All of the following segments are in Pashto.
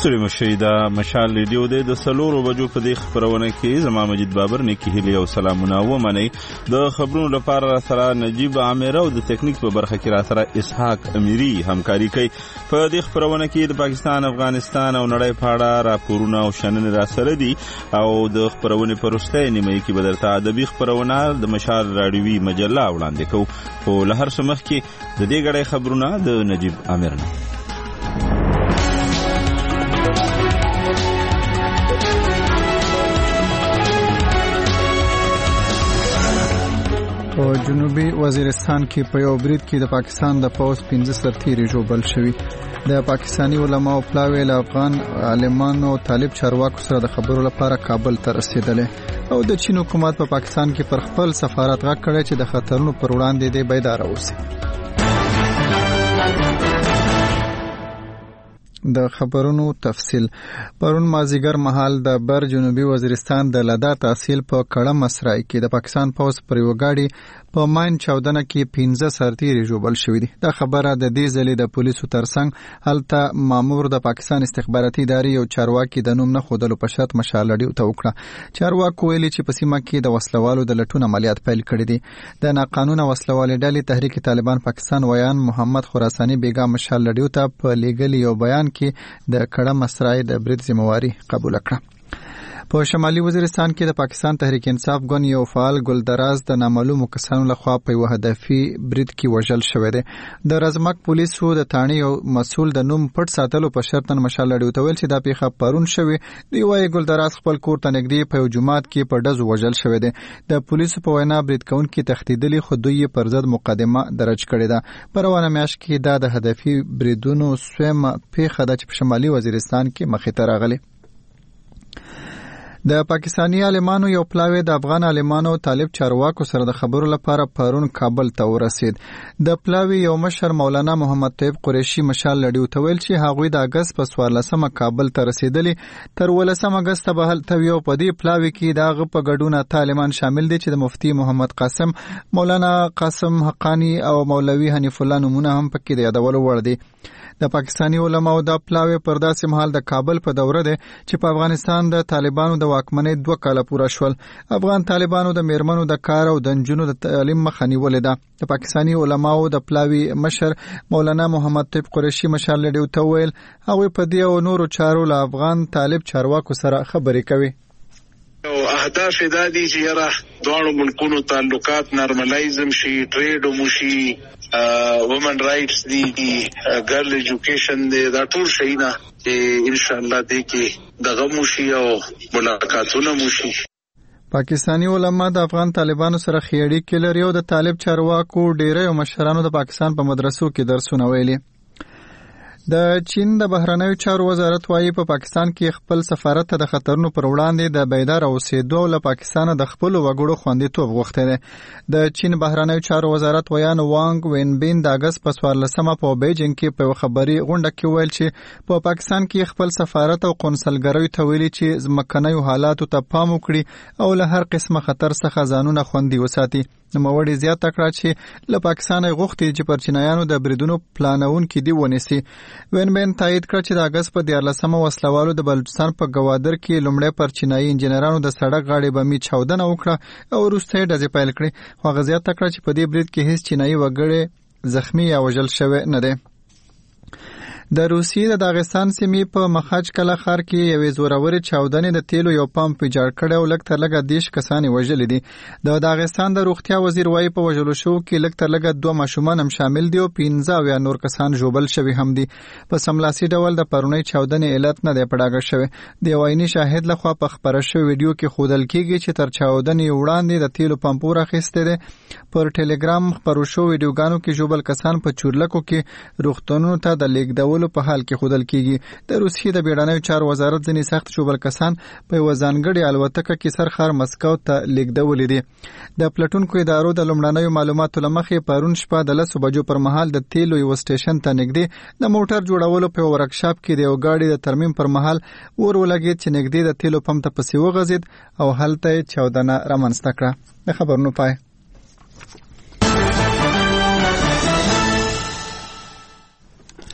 ستړي مشئ دا مشال ریډیو دی د 4 بجو په دې خبرونه کې زما مجید بابر نیکی هیلي او سلامونه ومنئ. د خبرونو لپاره را سره نجیب عامر او د تکنیک په برخه کې را سره اسحاق امیری همکاري کوي. په دې خبرونه کې د پاکستان، افغانستان او نړۍ په اړه راپورونه او شننې را سره دي او د خبرونې په وروستۍ نیمه کې به درته ادبي خبرونه د مشال راډیوي مجله وړاندې کوو. خو له هر څه مخکې د دې غړې خبرونه د نجیب عامر نه. په جنوبي وزیرستان کې په یو برید کې د پاکستان د پوځ 15 سرتیري ژوبل شوي. د پاکستانی علماو پلاوی له افغان عالمانو طالب چارواکو سره د خبرو لپاره کابل ته رسیدلې او د چین حکومت په پاکستان کې پر خپل سفارت غږ کړی چې د خطرونو پر وړاندې دی بیدار اوسي. د خبرونو تفصیل. پرون مازیګر مهال د بر جنوبي وزیرستان د لدا تحصیل په کړه مسرای کې د پاکستان پوځ پر یو گاډي په ماین چاودنه کې 15 سرتیري ژوبل شوي دي. دا خبره د دې ځلې د پولیسو ترڅنګ هلته مامور د پاکستان استخباراتي ادارې یو چارواکي د نوم نه خودلو په شرط مشال لړیو ته وکړه. چارواکو ویلي چې په سیمه کې د وسلوالو د لټون عملیات پیل کړي دي. د ناقانونه وسلوالې ډلې تحریک طالبان پاکستان ویان محمد خراساني بیګا مشال لړیو ته په لیګل یو بیان کې د کړه مسرای د برید ذمہواری قبول کړه. په شمالي وزیرستان کې د پاکستان تحریک انصاف ګوند یو فعال ګلدراز د نامعلومو کسانو لخوا په یو هدفي برید کې وژل شوی دی. د رزمک پولیسو د تانی یو مسول د نوم پټ ساتلو په شرط مشال لړیو ته ویل چې دا پیښه پرون شوی دی. وایي ګلدراز خپل کور ته نږدې په یو جماعت کې په ډزو وژل شوی دی. د پولیسو په وینا برید کوونکي تهدیدلي خو دوی پر ضد مقدمه درج کړې ده. په روانه میاشت کې دا د هدفي بریدونو سومه پیښه ده چې په شمالي وزیرستان کې مخې ته راغلي. د پاکستانی عالمانو یو پلاوی د افغان عالمانو طالب چارواکو سره د خبرو لپاره پرون کابل ته ورسید. د پلاوی یو مشر مولانا محمد طیب قریشي مشال لړیو ته ویل چې هغوی د اگست په 14 کابل ته رسیدلی. تر 18 اگست به هلته یو په دې پلاوی کې دغه په ګډون طالبان شامل دي چې د مفتی محمد قاسم، مولانا قاسم حقانی او مولوی حنیف الله نمونه هم پکې د یادولو وړ دي. د پاکستانی علماو د پلاوی پر داسې مهال د کابل په دوره ده چې په افغانستان د طالبانو د واکمنۍ 2 کاله پوره شول. افغان طالبانو د میرمنو د کار او د نجونو د تعلیم مخه نیولې ده. د پاکستانی علماو د پلاوی مشر مولانا محمد طیب قریشي مشال لړیو ته ویل هغوی په دې او نورو چارو له افغان طالب چارواکو سره خبرې کوي. اهداف دادي چې یاره دوه ملکونو تعلقات نارملایزم شي، ټریډ ومشي، وومن رائټس دي، ګرل ایجوکیشن دي، دا ټول شي نه چې ان شاء الله دې کې دغه موشي او ملاقاتونه موشي. پاکستانی علما د افغان طالبانو سره خېړی کې لري او د طالب چارواکو ډېری مشرانو د پاکستان په مدرسو کې درسونه ویلي. د چین د بهرنیو چارو وزارت وايي په پاکستان کې خپل سفارت ته د خطرونو پر وړاندې د بیدار اوسېدو له پاکستان د خپل وګړو خوندیتوب غوښتي دي. د چین بهرنیو چارو وزارت ویان وانګ وینبین د اگست په 14 په بیجینګ کې په خبري غونډه کې ویل چې په پاکستان کې خپل سفارت او قونسلګریو ته ویلي چې ځمکنیو حالاتو ته پام وکړي او له هر قسمه خطر څخه ځانونه خوندي وساتي. نوموړي زیاته کړه چې له پاکستان غوښتي چې پر چینایانو د بریدونو پلانون کې دی ونیسي. وینبین تایید کړ چې د اگست په 14 وسلوالو د بلوچستان په گوادر کې لومړی پر چینایي انجنیرانو د سړک غاړې بمي چاودنه وکړه او وروسته یې ډزې پیل کړې. خو هغه زیاته کړه چې په دې برید کې هیڅ چینایي وګړی زخمی یا وژل شوی نه دی. د روسیې د داغستان سیمې په مخاج کلا ښار کې یوې زورورې چاودنې د تیلو یو پمپ ویجاړ کړی او لږ تر لږه 10 کسان وژلي دي. د داغستان د روغتیا وزیر وايي په وژلو شوو کې لږ تر لږه 2 ماشومان هم شامل دي او 15 نور کسان ژوبل شوي هم دي. په سملاسي ډول د پرونی چاودنې علت نه دی پړاګه شوی. د عیني شاهد لخوا په خبره شوی ویډیو کې ښودل کیږي چې تر چاودنې وړاندې د تیلو پمپ راخسته دي. پر ټلګرام خبرو شو ویډیوګانو کې ژوبل کسان په چورلکو کې روغتونونو ته د لیږدولو په حال کې ښودل کیږي. د روسیې د بیړنیو چارو وزارت ځینې سخت ژوبل کسان په یوه ځانګړې الوتکه کې سرخار مسکو ته لیږدولي دي. د پلټونکو ادارو د لومړنیو معلوماتو له مخې پرون شپه د 10 بجو پر مهال د تیلو یو سټیشن ته نږدې د موټر جوړولو په ورکشاپ کې د یو ګاډي د ترمیم پر مهال اور ولګېد چې نږدې د تیلو پمپ ته پسې وغځېد او هلته چاودنه رامنځته کړه. د خبرونو پای.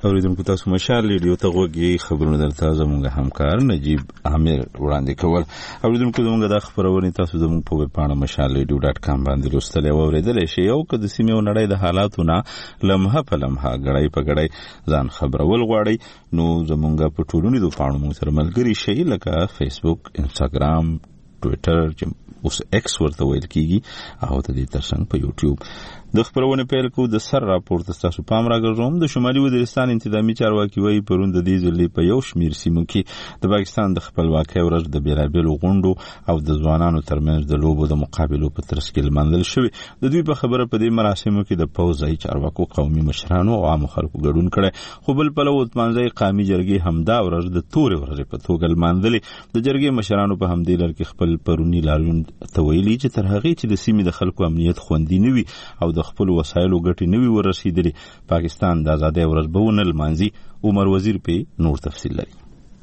اوریدونکو تاسو مشال ریډیو ته غوږی خبرونه درته زموږ همکار نجیب عامر وړاندې کول. اوریدونکو زموږ د خبرونه تاسو زموږ په ویب پاڼه mashalradio.com باندې لوستل او اوریدل شئ. یو که د سیمې او نړۍ د حالاتو نه لمحه په لمحه غړی په غړی ځان خبرول غواړئ نو زموږ په ټولنیزو پاڼو مو سره ملګري شئ لکه فیسبوک، انستاګرام، ټویټر اوس ایکس ورته ویل کیږي او د دې ترڅنګ په یوټیوب د خبرونه پیل کو. د سر راپورټ تاسو پام راګرځوم. د شمالي وزیرستان انتظامی چارواکي وایي پرون د دې ځلې په یو شمیر سیمو کې د پاکستان د خپلواکۍ ورځ د بیلابیلو غونډو او د ځوانانو ترمنځ د لوبو د مقابلو په ترڅ کې لمانځل شوی. د دوی په خبره په دې مراسمو کې د پوځي چارواکو، قومي مشرانو او عام خلکو ګډون کړي. خو بل پلو منځي قومي جرګې همدا ورځ د تورې ورځې په توګه لمانځلې. د جرګې مشرانو په همدې لړ کې خپل پرونی لاریون ته ویلي چې تر هغې چې د سیمې د خلکو امنیت خوندي نه وي او د خپل وسایلو ګټې نه وي ورسېدلې پاکستان د ازادۍ ورځ به ونه لمانځي. عمر وزیر په نور تفصیل لري.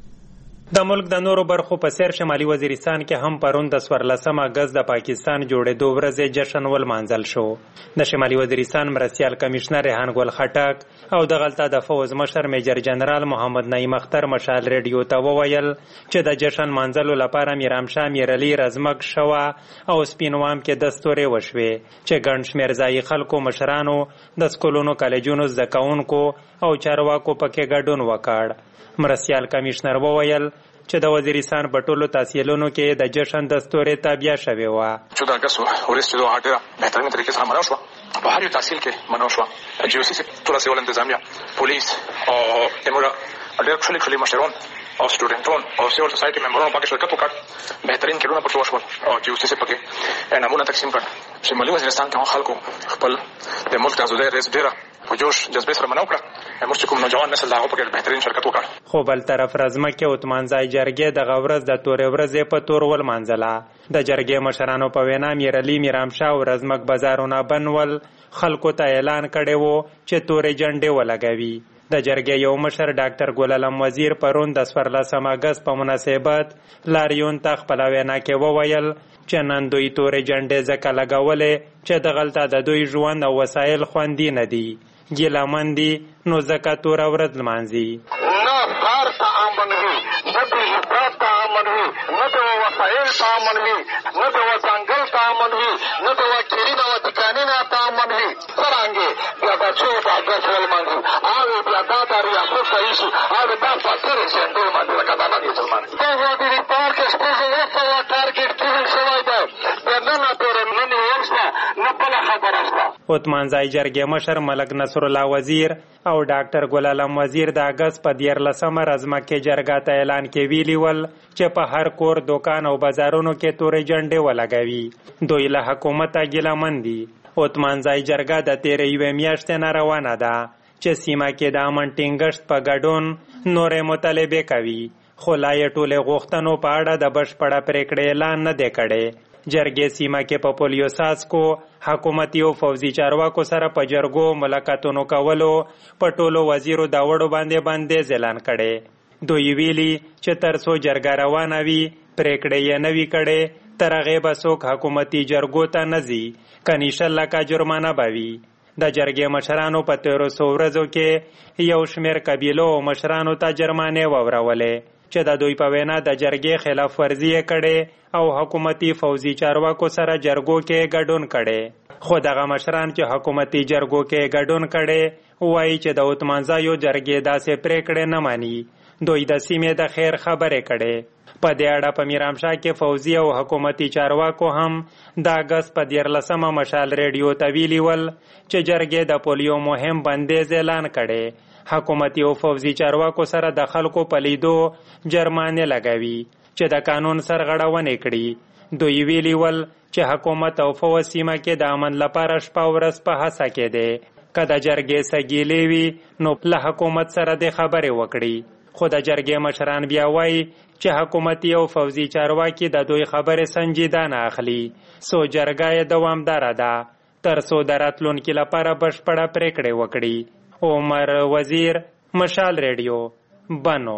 د ملک د نورو برخو په سیر شمالي وزیرستان کې هم پرون د 14 اگست د پاکستان جوړېدو ورځې جشن ولمانځل شو. د شمالي وزیرستان مرستیال کمشنر ریحان ګل خټک او د غلطه د فوز مشر میجر جنرال محمد نعیم اختر مشال ریډیو ته وویل چې د جشن مانځلو لپاره میرامشاه میرعلی رزمک شوا او سپینوام کې دستورې وشوې چې ګڼ شمېر ځایي خلکو، مشرانو، د سکولونو، کالجونو زده کوونکو او چارواکو پکې ګډون وکړ. مرستیال کمشنر وویل چې د وزیرستان په ټولو تحصیلونو کې د جشن دستورې تابع شوې وه. 14 اگست ورځ چې دوه ډېره بهترینه طریقې سره منو شوه. په هر یو تحصیل کې منو شوه. جیوسي ټوله سیول انتظامیه، پولیس او امورا ډېر ښکلي مشران او سټوډنټان او سیول سوسایټي ممبرانو پکې شرکت وکړ. بهترین کړونه پکې وشول او جیوسي پکې نمونه تقسیم کړ. شمالي وزیرستان کې خلکو خپل د ملک د ازادۍ ورځ ډېره په جوش جذبې سره منو کړه. موږ کوم نوجوان نسل هغه پکې بهترین شرکت وکړ. خو بل طرف رزمکه او تمانځای جرګې د غورز د تورې ورځې په تور ولمانځله. د جرګې مشرانو په وینا میرعلی، میرامشاه او رزمک بازارونه بنول خلکو ته اعلان کړی وو چې تورې جنډې ولګوي. د جرګې یو مشر ډاکټر ګل علم وزیر پرون د 14 اگست په مناسبت لاریون ته خپل وینا کې وویل چې نن دوی تورې جنډې ځکه لګولې چې د غلطه د دوی ژوند او وسایل خوندي نه دي، ګیلمن دي، نو ځکه توره ورځ لمانځي. نه ښار ته امن وي، نه د حفاظت ته امن وي، نه د وسایل ته امن وي، نه د وځنګل ته امن وي، نه د وکیلي د وتکانینه ته امن وي. څرنګې بیا دا 14 اگست ولمانځي او بیا دا د ریاست رئیس او دا فاتر سندو باندې لکه دا نه دي څلمان. دا وادي پارک شپږ وسه ټارګټ کړل شوی دی. دا نه پورې نه وسه نه بل خبره شته. اوتمانځای جرګې مشر ملک نصر الله وزیر او ډاکټر ګل علم وزیر د اگست په 14 رزمکه جرګه ته اعلان کې ویلي ول چې په هر کور، دوکان او بازارونو کې تورې جنډې ولګوي. دوی له حکومته ګیلمن دي. اوتمانځای جرګه د 13 میاشتې نه روانه ده چې سیمه کې د امن ټینګښت په ګډون نورې مطالبې کوي، خو لا یې ټولې غوښتنو په اړه د بشپړه پرېکړې اعلان نه دی کړی. جرګې سیمه کې په پولیو ساسکو حکومتي او فوزي چارواکو سره په جرګو ملاقاتونو کولو په ټولو وزیرو د وړو باندې اعلان کړي. دوی ویلي چې تر څو جرګه روانه وي پرېکړې یې نه وي کړې تر هغې به څوک حکومتي جرګو ته نه ځي، کني 100 لکه جرمانه به وي. د جرګې مشرانو په 1300 ورځو کې یو شمېر قبیلو او مشرانو ته جرمانې واورولې چې د دوی په وینا د جرګې خلاف ورزي کړي او حکومتي فوزي چارواکو سره جرګو کې ګډون کړي. خو دغه مشران چې حکومتي جرګو کې ګډون کړي وایي چې د اوتمانځایو جرګې داسې پرېکړې نه ماني. دوی د سیمې د خیر خبرې کړي. په دې اړه په میرامشاه کې فوزي او حکومتي چارواکو هم د اگست په 14 مشال ریډیو ته ویلي ول چې جرګې د پولیو مهم بندیز اعلان کړي. حکومتي او فوزي چارواکو سره د خلکو په لیدو جرمانې لګوي چې د قانون سرغړونې کړي. دوی ویلي ول چې حکومت او فوز سیمه کې د امن لپاره شپه ورځ په هڅه کې دی. که د جرګې سګیلې وي نو له حکومت سره د خبرې وکړي. خو د جرګې مشران بیا وایي چې حکومتي او فوزي چارواکي د دوی خبرې سنجیده نه اخلي. سو جرګه یې دوامداره ده تر څو د راتلونکي لپاره بشپړه پرېکړې وکړي. عمر وزیر، مشال ریډیو، بنو.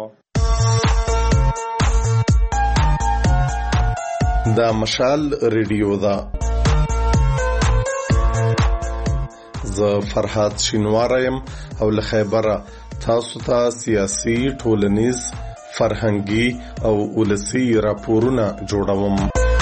دا مشال ریډیو دا زه فرحات شینواره یم او له خیبره تاسو ته سیاسي، ټولنیز، فرهنګي او ولسی راپورونه جوړوم.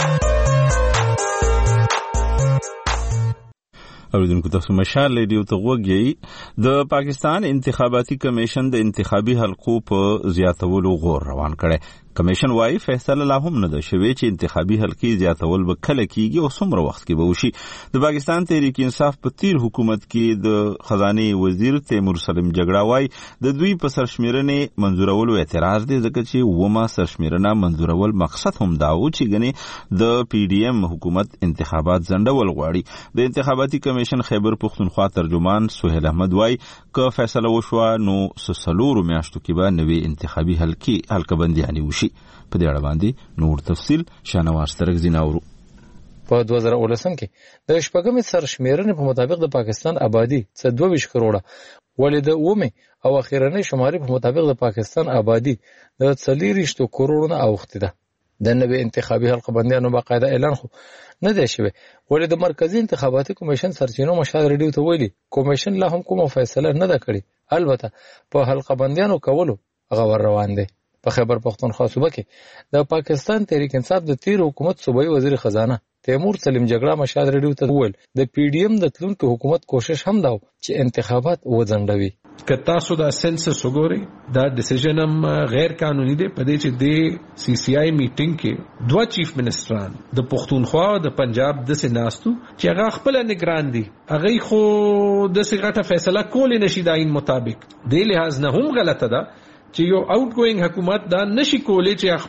اوریدونکو تاسو مشال ریډیو ته وګورئ. د پاکستان انتخاباتي کمیشن د انتخابي حلقو په زیاتولو غور روان کړي. کمیشن وايي فیصله لا هم نه ده شوې چې انتخابي حلقې زیاتول به کله کیږي او څومره وخت کې به وشي. د پاکستان تحریک انصاف په تیر حکومت کې د خزانه وزیر تیمور سلیم جګړه وايي د دوی په سرشمیرنې منزورولو اعتراض دی ځکه چې ومه سرشمیرنه منزورول مقصد هم دا و چې ګنې د پی ډی ایم حکومت انتخابات ځنډول غواړي. د انتخاباتي کمیشن خیبر پختونخوا ترجمان سهیل احمد وايي که فیصله وشوه نو سلورو میاشتو کې به نوې انتخابي حلقه بندیانې وشي. په دې اړه باندې نور تفصیل شانواز ترک زیناورو. په 2019 کې د شپږمې سرشمیرنې په مطابق د پاکستان آبادی څه 22 کروڑه ولې د اومه او اخیرنۍ شمارې په مطابق د پاکستان آبادی د 40 کروڑه اوخته ده. د نوې انتخابي حلقه بندیانو باقاعده اعلان خو نه دی شوی. ولې د مرکزی انتخاباتي کمیشن سرچینو مشال ریډیو ته ویلي کمیشن لا هم کومه فیصله نه ده کړې. البته په حلقه بندیانو کولو غور روان دي. په خیبر پختونخوا صوبه کې د پاکستان تحریک انصاف د تیر حکومت صوبایي وزیر خزانه تیمور سلیم جګړه مشال ریډیو ته وویل د پی ډی ایم د تلونکو حکومت کوشش هم دا چې انتخابات وځنډوي. که تاسو دا سنسس وګورئ دا ډیسیژن هم غیر قانوني دی. په دې چې د سی سی آی میټینګ کې دوه چیف منسټران د پختونخوا او د پنجاب د سناستو چې هغه خپل نگران دي هغه خو د سیغه فیصله کولې نشي د عین مطابق. د لحاظ نه هم غلطه ده چې یو آوټ ګوینګ حکومت دا نشي کولی چې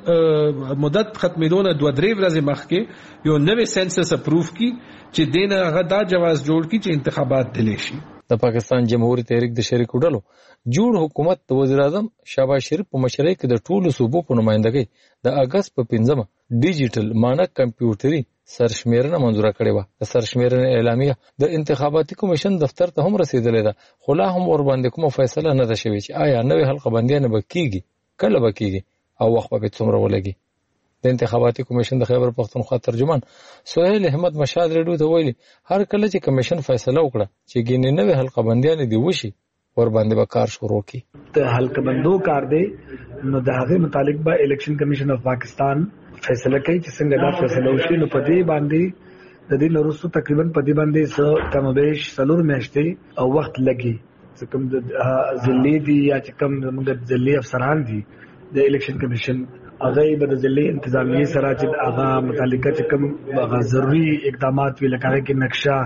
خپل مدت ختمېدونه 2-3 ورځې مخکې یو نوې سنسس اپروف کی چې دینه هغه دا جواز جوړ کی چې انتخابات دلی شي. د پاکستان جمهوریت تحریک د شریکو ډلو جوړ حکومت د وزیر اعظم شهباز شریف په مشرۍ کې د ټولو صوبو په نمائندګۍ د اگست په 15 ډیجیټل مانک کمپیوټري سرشمیرنه منظوره کړې و. د سرشمیرنې اعلامیه د انتخاباتي کمیشن دفتر ته هم رسیدلې ده خو لا هم ور باندې کومه فیصله نه ده شوې چې آیا نوې حلقه بندیانه به کیږي کله به کیږي او وخت به څومره ولګي. د انتخاباتي کمیشن د خیبر پختونخوا ترجمان سهیل احمد مشال ریډیو ته ویلي هر کله چې کمیشن فیصله وکړه چې ګینې نوې حلقه بندیانه دی وشي ور باندې به کار شروع کی. د حلقه بندو کار دی نو د هغه متعلق به الیکشن کمیشن اف پاکستان فیصله کوي چې څنګه دا فیصله وشي. نو په دې باندې د دې نورستو تقریبا په دې باندې څه کمبېش سلور میاشتې او وخت لګي. چې کوم د ضلعي دي یا چې کوم د ضلعي افسران دي د الیکشن کمیشن هغه به د ضلعي انتظامیه سره چې هغه متعلقه چې کوم هغه ضروري اقدامات وی لکه کې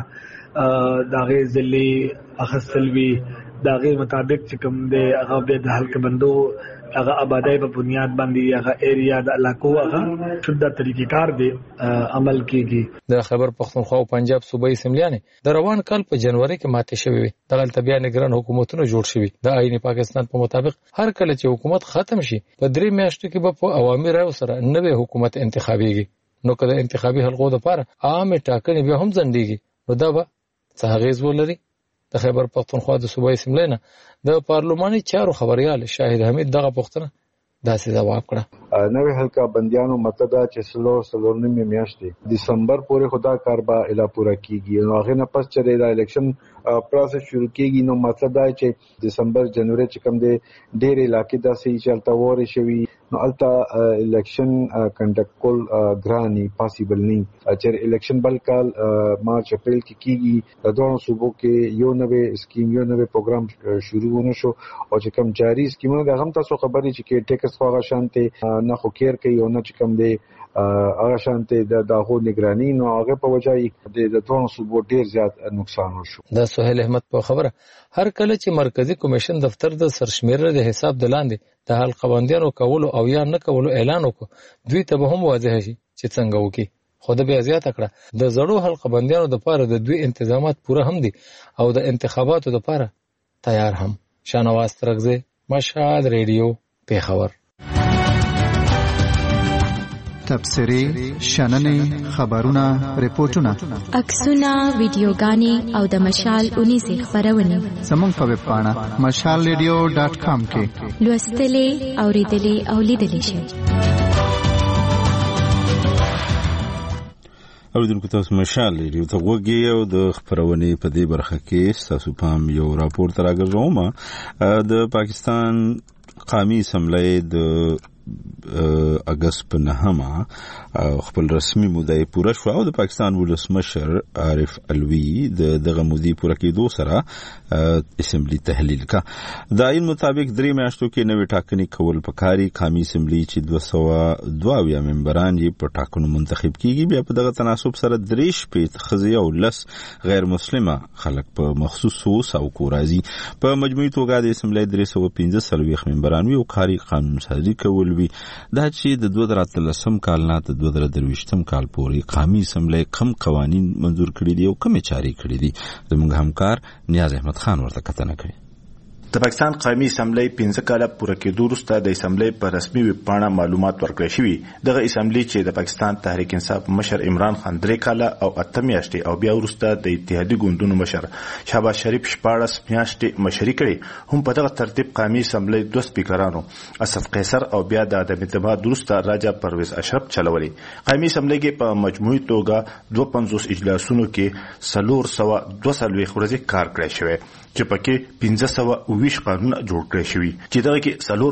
نقشه د هغه ضلعي اخستل وی د هغه مطابق چې کوم د هغه د حلقه بندو هغه آبادی په بنیاد باندې هغه ایریا د علاقو هغه شوده طریقې کار دی عمل کیږي. د خیبر پختونخوا او پنجاب صوبایي اسمبلیانې د روان کال په جنوري کې ماتې شوې وي. دغه بیا نگران حکومتونه جوړ شوي. د آئین پاکستان په مطابق هر کله چې حکومت ختم شي په 3 میاشتو کې به په عوامي رایو سره نوې حکومت انتخابيږي. نو کله انتخابي حلقو لپاره عام ټاکنې به هم ځنډيږي نو دا به څه اغیز ولري. د خیبر پختونخوا د صوبایي اسمبلی نه د پارلماني چارو خبريال شاهد حمید دغه پوښتنه داسې جواب کړه. نوې حلقه بندیانو مطلب دا چې سلور نیمه میاشتې دسمبر پورې خدا کار به اله پورا کیږي. نو هغه نه پس چې د الیکشن پروسس شروع کیږي نو مطلب دا چې دسمبر جنوري چې کوم دی ډېر علاقې داسې چلتا وره شوی نو الته الیکشن کنډکټ کول ګراني پاسیبل نه چې الیکشن بل کال مارچ اپریل کې کیږي. د دوه صوبو کې یو نوې سکیم یو نوې پروګرام شروع ونه شو او چې کوم جاری سکیمونه د هم تاسو خبرې چې ټیکس واغه شانته نه خو کیر کوي او نه چې کوم دی هغه شانته د داغو نگرانی نو هغه په وجه د دوه صوبو ډیر زیات نقصان وشو. د سهیل احمد په خبره هر کله چې مرکزی کمیشن دفتر د سرشمیرنې د حساب د لاندې د حلقه بندیانو کولو او یا نه کولو اعلان وکړ دوی ته به هم واضح شي چې څنګه وکړي. خو د بیا زیاته کړه د زړو حلقه بندیانو د لپاره د دوی انتظامات پوره هم دي او د انتخاباتو لپاره تیار هم. شانواز ترغزه مشهد ریډیو پیښور. تبصرې شننې خبرونه ریپورتونه عکسونه ویډیوګانې او د مشال 19 خبرونه زموږ په ویب پاڼه mashalradio.com کې لوستلې اوریدلې او لیدلې شئ. اوریدونکو تاسو مشال ریډیو ته وګورئ او د خبرونې په دې برخه کې تاسو پام یو راپور تر راګرځوم د پاکستان قومي اسمبلی د اگست په 9 خپل رسمي مودې پوره شو او د پاکستان ولسمشر عارف علوي دغه مودې پوره کېدو سره اسمبلی تحلیل کا د عین مطابق 3 میاشتو کې نوې ټاکنې کول پکاري قومي اسمبلی چې 222 ممبران یې په ټاکنو منتخب کیږي بیا په دغه تناسب سره 3 شپې خزي او لس غیر مسلمه خلک په مخصوصو ساوکو راځي په مجموعي توګه د اسمبلی 315 ممبران او کاری قانون سازي کول دا چې د 2013 کال نه د 2023 کال پورې قومي اسمبلی کم قوانين منظور کړي دي او کوم چاري کړي دي زموږ همکار نیاز احمد خان ورته کتنه کړي د پاکستان قومي اسمبلی 15 کاله پوره کېدو وروسته د اسمبلی په رسمي ویب پاڼه معلومات ورکړل شوي دغه اسمبلی چې د پاکستان تحریک انصاف مشر عمران خان 3 کاله او 8 میاشتې او بیا وروسته د اتحادیه ګوندونو مشر شهباز شریف 14 میاشتې مشري کړي هم په دغه ترتیب قومي اسمبلی 2 سپیکرانو اسد قیصر او بیا د عدم اعتماد وروسته راجا پرویز اشرف چلولي قومي اسمبلی کې په مجموعي توګه 250 اجلاسونو کې 422 ورځې کار کړی شوی چې پکې 1520 قانون جوړ کړی شوی چې دغه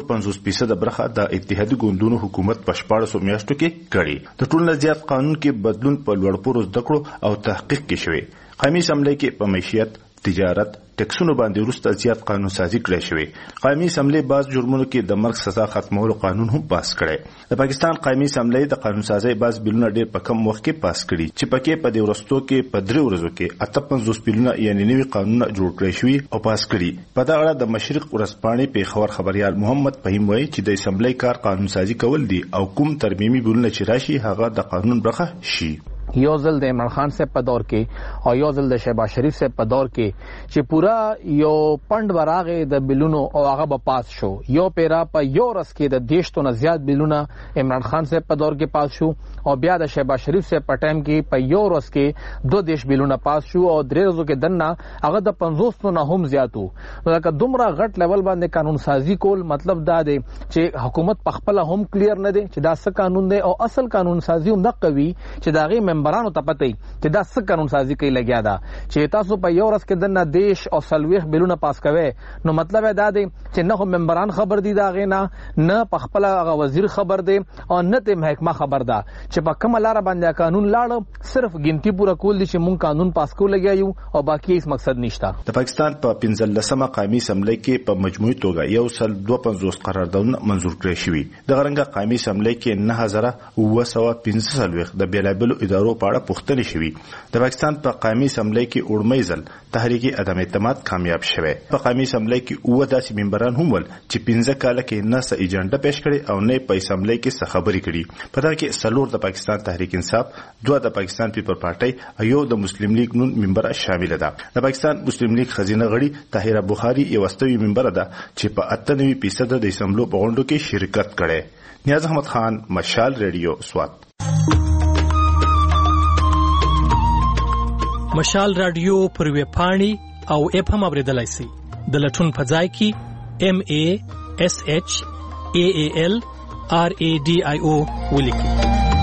کې 450% برخه د اتحادیه ګوندونو حکومت په 14 میاشتو کې کړي د ټولو زیات قانون کې بدلون په لوړ پوړو زده کړو او تحقیق کې شوی قومي اسمبلی کې په معیشت تجارت ټیکسونو باندې وروسته زیات قانون سازي کړی شوی قومي اسمبلی بعض جرمونو کې د مرګ سزا ختمولو قانون هم پاس کړی د پاکستان قومي اسمبلی د قانون سازي بعض بلونه ډېر په کم وخت کې پاس کړي چې پکې په دې ورستو کې په 3 ورځو کې 58 بلونه یعنی نوي قانون جوړ کړی شوی او پاس کړي په دا اړه د مشرق ورځپاڼې په خبريال محمد فهیم وایي چې د اسمبلی کار قانون سازي کول دي او کوم ترمیمي بلونه چې راشي هغه د قانون برخه شي یو ځل د عمران خان صاحب په دور کې او یو ځل د شهباز شریف صاحب په دور کې چې پورا یو پند براغه د بلونو او هغه به پاس شو یو پیرا په یو رس کې د دیشتو نه زیات بلونه عمران خان صاحب په دور کې پاس شو او بیا د شهباز شریف صاحب په ټایم کې په یو رس کې 2 دیش بلونه پاس شو او 3 ورځو کې دنه هغه د 50 نه هم زیاتو لکه دومره غټ لیول باندې قانون سازي کول مطلب دا دی چې حکومت په خپل هم کلیر نه دی چې دا څه قانون دی او اصل قانون سازي هم د قوي چې داغي ممبرانو ته پته چې دا څه قانون سازي کوي لګیا دا چې تاسو په یو ورځ کې دنه دیش او سلويخ بلونه پاس کوي نو مطلب دا دی چې نه هم ممبران خبر دي دا غینا نه په خپل هغه وزیر خبر دی او نه ته محکمه خبر ده چې په کوم لار باندې قانون لاړ صرف ګنتی پورا کول دي چې مونږ قانون پاس کول لګیا یو او باقي هیڅ مقصد نشته د پاکستان په 15مه قومي اسمبلی کې په مجموعي توګه یو سل 250 قراردادونه منزور کړی شوی د غرنګ قومي اسمبلی کې 9915 د بیلابل ادارو په اړه پوښتنه شوی د پاکستان په قومي اسمبلی کې اورمې ځل تحریک عدم اعتماد کامیاب شوه په قومي اسمبلی کې اوه داسې ممبران هم ول چې 15 کال کې نه څه ایجنډا پیش کړي او نه په اسمبلی کې څه خبرې کړي په دا کې سلور د پاکستان تحریک انصاف 2 د پاکستان پیپل پارټي او یو د مسلم لیگ نون ممبر شامل ده د پاکستان مسلم لیگ خزینه غړي طاهره بخاری یو واستوي ممبر ده چې په 98% د اسمبلی په غونډو کې شرکت کړي نیاز احمد خان مشال ریډیو سوات مشال رادیو پر ویب پاڼې او اپ هم اوریدلای شئ د لټون په ځای کې MASHALRADIO ولیکئ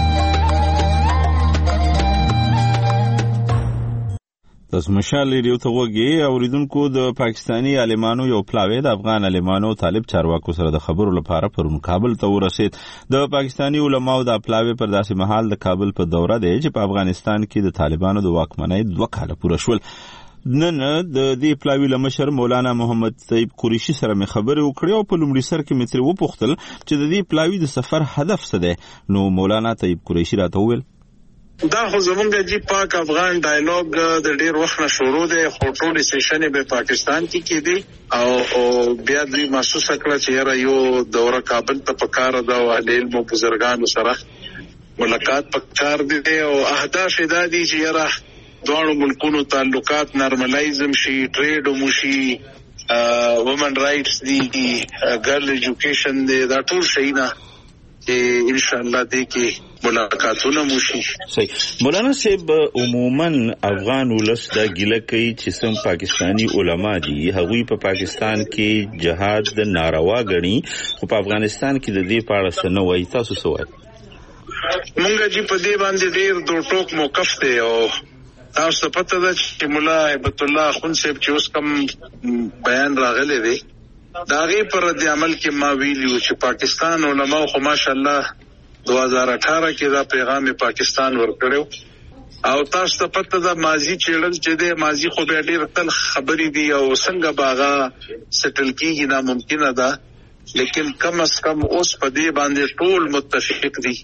تاسو مشال ریډیو ته وګورئ اوریدونکو د پاکستانی عالمانو یو پلاوی د افغان عالمانو طالب چارواکو سره د خبرو لپاره پرون کابل ته ورسید د پاکستانی علماو د پلاوی پر داسې مهال د کابل په دوره دی چې په افغانستان کې د طالبانو د واکمنۍ 2 کاله پوره شول نن د دې پلاوی لمشر مولانا محمد طیب قریشی سره مې خبرې وکړې او په لومړي سر کې مې ترې وپوښتل چې د دې پلاوی د سفر هدف څه دی نو مولانا طیب قریشی راته وویل دا خو زمونږ جی پاک افغان ډایلوګ د ډیر وخت نه شروع دی خو ټول سیشنې به پاکستان کې کېدي او بیا دوی محسوس کړل چې یو دوره کابل ته پکار ده او د علم بزرګانو سره ملاقات پکار دي او اهداف دادي چې دوه ملکونو تعلقات نارملایزم شي ټریډ ومشي وومن رائټس دي ګرل ایجوکیشن دي دا ټول شي نه چې ان شاء الله دې کې ملاقاتونه موشي صحیح مولانا صاحب عموما افغان ولس دا ګیله کوي چې سم پاکستانی علما دي هغوی په پاکستان کې جهاد د ناروا غني خو په افغانستان کې د دې په اړه څه نه وایي تاسو څه وایي مونږ چې په دې باندې ډیر دو ټوک موقف دی او تاسو ته پته ده چې مولا هیبت الله خون صاحب چې اوس کوم بیان راغلی دی دا غي پر رد عمل کې ما ویلو چې پاکستان علماء خو ماشاءالله 2018 کې دا پیغام پاکستان ورکړو او تاسو ته پته ده ماضی چیرل چې د ماضی خو به ډیر تل خبرې دي او څنګه باغا سټل کیږي ناممکن ده لیکن کم از کم اوس په دې باندې ټول متفق دي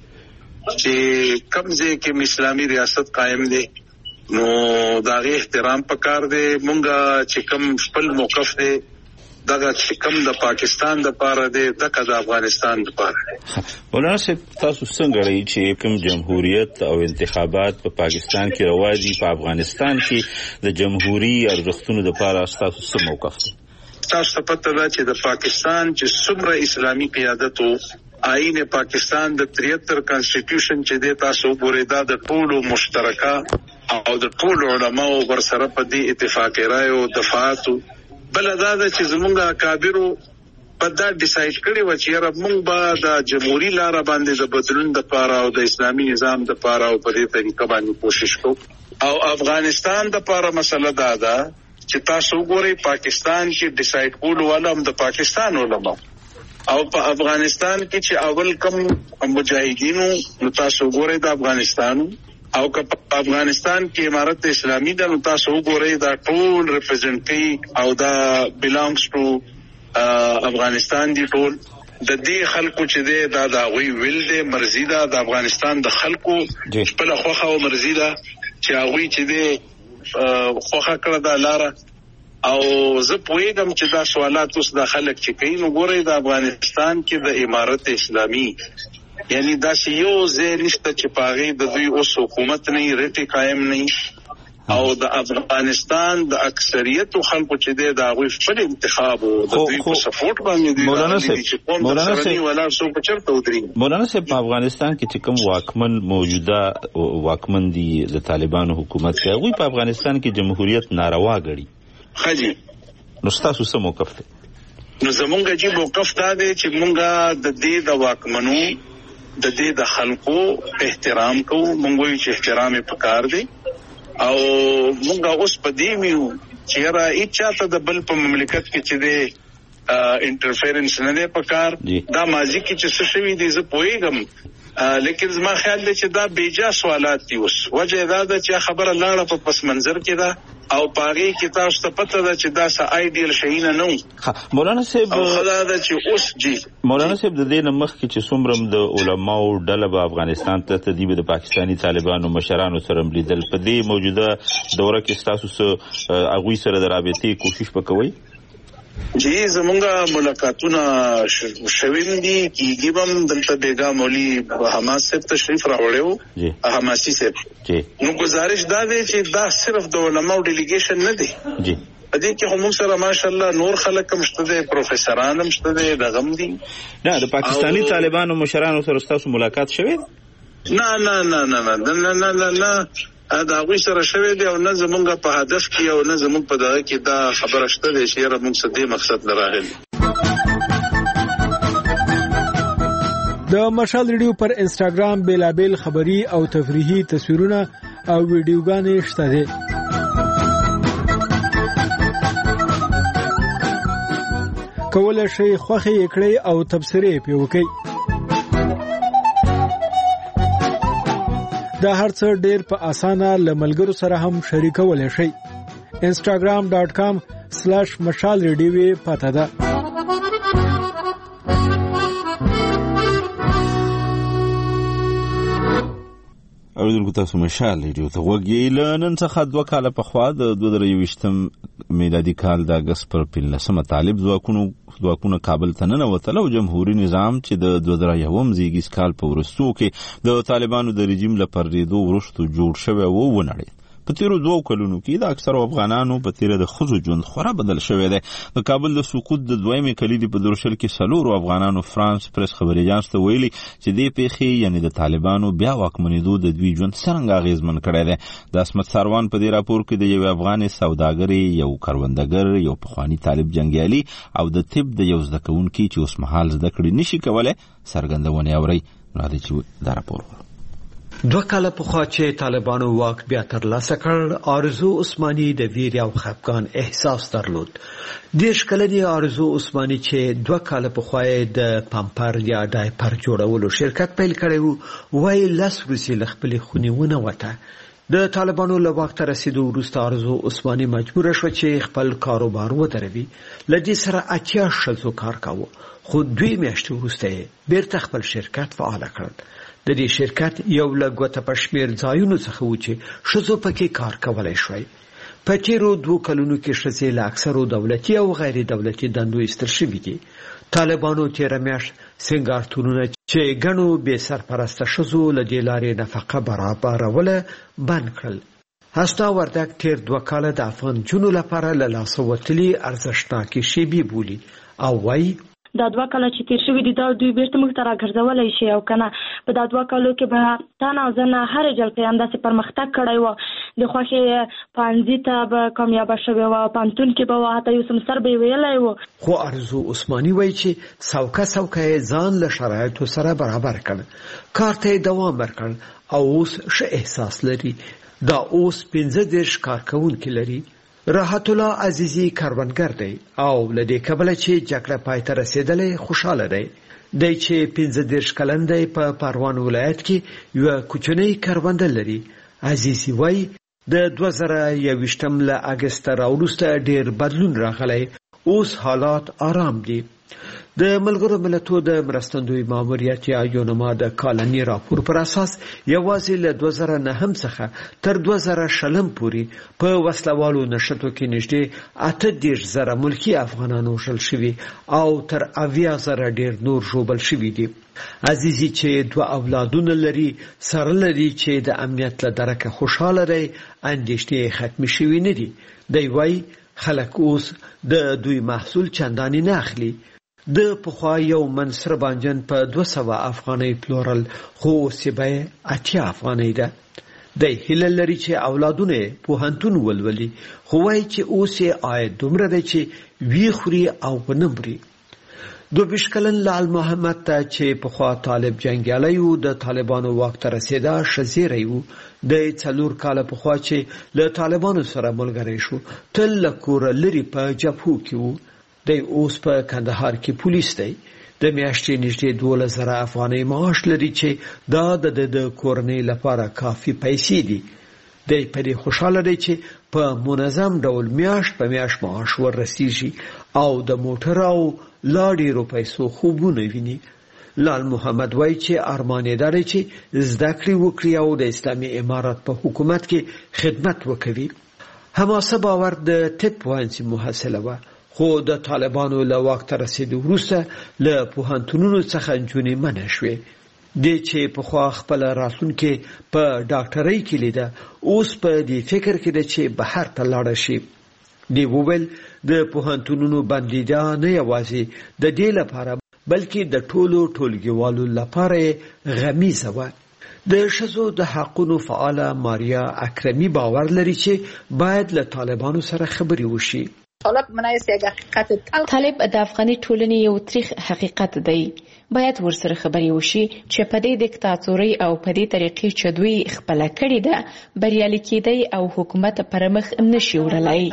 چې کم ځای کې اسلامي ریاست قائم دي نو دا غي احترام پکار دی مونږه چې کم خپل موقف دی دغه چې کم د پاکستان د پاره دی دغه د افغانستان د پاره مولانا صاحب تاسو څنګه لري چې کوم جمهوریت او انتخابات په پاکستان کې روا دي په افغانستان کې د جمهوریت ارزښتونو د پاره تاسو څه موقف دی تاسو ته پته ده چې د پاکستان چې څومره اسلامي قیادت آئین پاکستان د 73 کانسټیټیوشن چې د تاسو ګورې دا د ټولو مشترکه او د ټولو علماو ورسره په دې اتفاق رايو دفاعات بل دا چې زمونږه اکابرو په دا ډیسایډ کړی و چې رب مونږ به د جمهوریت لار باندې د بدلون د پاره او د اسلامي نظام د پاره او په دې طریقه باندې کوشش کوو او افغانستان د پاره مسله دا ده چې تاسو ګورئ پاکستان کې ډیسایډ کول ولا هم د پاکستان علماء او په افغانستان کې چې اول کم مجاهدینو نو تاسو ګورئ د افغانستان او که په افغانستان کې امارت اسلامي د تاسو ګورئ دا ټول ریپرزینټي او دا بیلانګز ټو افغانستان دی ټول د دې خلکو چې دا غوي ویل دي مرزي ده د افغانستان د خلکو خپل خوخه او مرزي ده چې هغه چې دي خوخه کړه د لاره او زه پوهیږم چې دا سوالات اوس د خلک چې کوي نو ګورئ د افغانستان کې د امارت اسلامي یعنی دا یو ځای نشته چې پاغي د دوی اوس حکومت نه ریټي قائم نه او د افغانستان د اکثریت خلکو چې دا غوي خپل انتخاب او د دوی په سپورټ باندې دي مولانا صاحب ولا څو په چرته ودري مولانا صاحب په افغانستان کې چې کوم واکمن موجوده واکمن دي د طالبانو حکومت کې غوي په افغانستان کې جمهوریت ناروا غړي خاجي نو تاسو څه موقف دی نو زمونږ چې موقف دا دی چې مونږه د دې د واکمنو د دې د خلکو احترام کوو مونږ چې احترام پکار دی او مونږه اوس په دې میو چې را اچاته د بل په مملکت کې چې د انټرفیرنس نه دی پکار دا ماضی کې چې څه شوی دی زه پوهیږم لیکن زما خیال دی چې دا بیجا سوالات دي اوس وجه دا ده چې خبره لاړه په پس منظر کې ده او پاغي کې تاسو ته پته ده چې دا څه آیډیل شي نه نو مولانا صاحب خدا ده چې اوس جی مولانا صاحب د دې نمخ کې چې څومره د علماو ډله په افغانستان ته تدیب د پاکستانی طالبانو مشرانو سره ملیدل په دې موجوده دوره کې تاسو سره اغوی سره د رابطې کوشش وکوي جی زمونږه ملاقاتونه شویم دي کیږي هم دلته بیگا مولوی حماس صاحب تشریف راوړیو حماسي صاحب نو گزارش دا دی چې دا صرف د علماء ډیلیګیشن نه دی جی دې کې هم سره ماشاءالله نور خلک هم شته دي پروفیسوران هم شته دي دغم دي نه د پاکستانی طالبانو مشرانو سره تاسو ملاقات شوی نه نه نه نه نه نه نه نه دا غوي سره شوی دی او نه زمونږ په هدف کې او نه زمونږ په دغه کې دا خبره شته دی چې موږ څه دې مقصد لراغلی د مشال ریډیو پر انستګرام بیلابل خبری او تفریحي تصویرونه او ویډیوګانې شته دي کولای شئ خوښي کړئ او تبصرې پې وکړئ دا هر څه ډېر په اسانه لملګرو سره هم شریکولای شئ instagram.com/mashalradio پته ده اوریدونکو تاسو مشال ریډیو ته وګورئ نن څخه 2 کاله په خوا د 2023 میلادي کال د اگست پر 15 طالب ځواکونو کابل ته ننوتل او جمهوریت نظام چې د 2001 زیږیز کال په ورستو کې د طالبانو د رژیم لپاره ریدو ورستو جوړ شوی و ونړید په تیرو 2 کلونو کې د اکثر افغانانو په تیر د خزو ژوند خورا بدل شوی دی د کابل د سقوط د دویمې کلیدي په درشل کې سلور افغانانو فرانس پریس خبري اژانس ته ویلي چې دې پیښې یعنی د طالبانو بیا واکمنېدو د دوی ژوند څنګه اغیزمن کړی دی د اسمت ساروان په دې راپور کې د یو افغان سوداګر یو کروندګر یو پخوانی طالب جنگیالي او د طب د یو زده کوونکي چې اوس مهال زده کړې نشي کولای څرګندونه اوري راځي چې دا راپور 2 کاله پخوا چې طالبانو واک بیا ترلاسه کړ، آرزو عثماني د ویر او خفګان احساس درلود. 10 کلنې آرزو عثماني چې 2 کاله پخوا د پامپر یا ډایپر جوړولو شرکت پیل کړی و، وایي 10 ورځې له خپلې خونې ونه وته. د طالبانو له واک ته رسیدو وروسته آرزو عثماني مجبوره شوه چې خپل کاروبار ودروي. له دې سره 80 ښځو کار کاوه، خو 2 میاشتې وروسته یې بیرته خپل شرکت فعال کړ. د دې شرکت یو له ګوته په شمېر ځایونو څخه و چې ښځو پکې کار کولی شوی. په تېرو 2 کلونو کې ښځې له اکثرو دولتي او غیر دولتي دندو ایستل شوي دي. طالبانو تېره میاشت سینګارتونونه چې ګڼو بې سرپرسته ښځو له دې لارې نفقه برابروله بند کړل. هستا وردک تېر 2 کاله د افغان نجونو لپاره له لاسه وتلي ارزښتناکې شیبې بولي او وایي دا 2 کاله چې تیر شوي دي دا دوی بیرته موږ ته راګرځولی شي او که نه په دا 2 کالو کې به تن او زه نه هرې جلسې همداسې پرمختګ کړی و. د خوښې پانځي ته به کامیابه شوې وه، پوهنتون کې به وه، حتی یو سمستر به یې ویلی و. خو آرزو عثماني وایي چې سوکه یې ځان له شرایطو سره برابر کړ، کار ته یې دوام ورکړ او اوس ښه احساس لري. دا اوس 15 کارکوونکي لري. راحت الله عزیزی کاروانګر دی او له دې کبله چې جګړه پای ته رسېدلې خوشحاله دی. دی چې 15 کلن دی په پروان ولایت کې یو کوچنی کارونده لري. عزیزی وایي د 2021 له اګست راوروسته ډیر بدلون راغلی، اوس حالات آرام دي. د ملګرو ملتونو د مرستندوی ماموریت یا یونما د کالني راپور پر اساس یوازې له 2009 څخه تر 2020 پورې په وسلوالو نشټو کې نږدې 38,000 ملکی افغانان وژل شوي او تر 80,000 ډیر نور ژوبل شوي دي. عزیزی چې 2 اولادونه لري سره لري چې د امنیت له درکه خوشاله دی، اندېښنې ختمې شوي نه دي. دی وایي خلک اوس د دوی محصول چندانې نه اخلي. د پخوا یو من سره بانجن په 200 افغانۍ پلورل، خو اوس یې بیه 80 افغانۍ ده. دی هیله لري چې اولادونه پوهنتون ولولي، خو وایي چې اوس یې عاید دومره دی چې وی خوري او ونه مري. 22 کلن لال محمد ته چې پخوا طالب جنګیالی و، د طالبانو واک ته رسېده ښځیری و. د 4 کاله پخوا چې له طالبانو سره ملګری شو، تل له کوره لرې په جبهو کې و. دی اوس په کندهار کې پولیس دی. د میاشتې نږدې 12,000 افغانۍ معاش لري چې دا د کورنۍ لپاره کافي پیسې دي. دی په دې خوشحاله دی چې په منظم ډول میاشت په میاشت معاش وررسیږي او د موټر او لا ډېرو پیسو خوبونه ویني. لال محمد وایي چې ارمان یې دا دی چې زده کړې وکړي او د اسلامي امارت په حکومت کې خدمت وکوي. حماسه باور د طب پوهنځي محصله وه، خو د طالبانو له واک ته رسېدو وروسته له پوهنتونونو څخه نجونې منع شوې. دی چې پخوا خپله راتلونکې په ډاکټرۍ کې لیده، اوس په دې فکر کې ده چې بهر ته لاړه شي. دی وویل د پوهنتونونو بندیدا نه یوازې د دې لپاره بلکې د ټولو ټولګیوالو لپاره غمیزه وه. د ښځو د حقونو فعاله ماریا اکرمی باور لري چې باید له طالبانو سره خبرې وشي. طالب د افغاني ټولنې یو تریخ حقیقت دی. باید ورسره خبرې وشي چې په دې دیکتاتوري او په دې طریقې چې دوی خپله کړې ده بریالي کېدی او حکومت پر مخ نشي وړلی.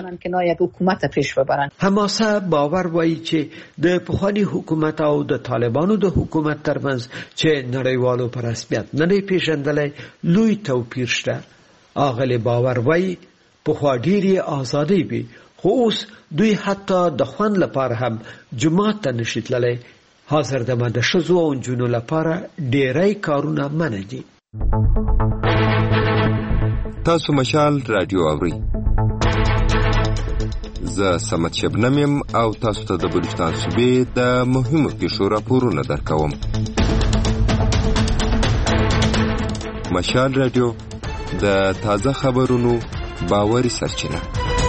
حماسه باور وایي چې د پخواني حکومت او د طالبانو د حکومت ترمنځ چې نړیوالو په رسمیت نه دی پیژندلی لوی توپیر شته. اغلې باور وایي پخوا ډېرې ازادۍ وي، خو اوس دوی حتی د خوند لپاره هم جومات ته نشي تللی. حاضر دمه د ښځو او نجونو لپاره ډېری کارونه منع دي. تاسو مشال رادیو اورئ. زه سمت شبنم یم او تاسو ته د بلوچستان صوبې د مهمو پیښو راپورونه درکوم. مشال رادیو د تازه خبرونو باوري سرچینه.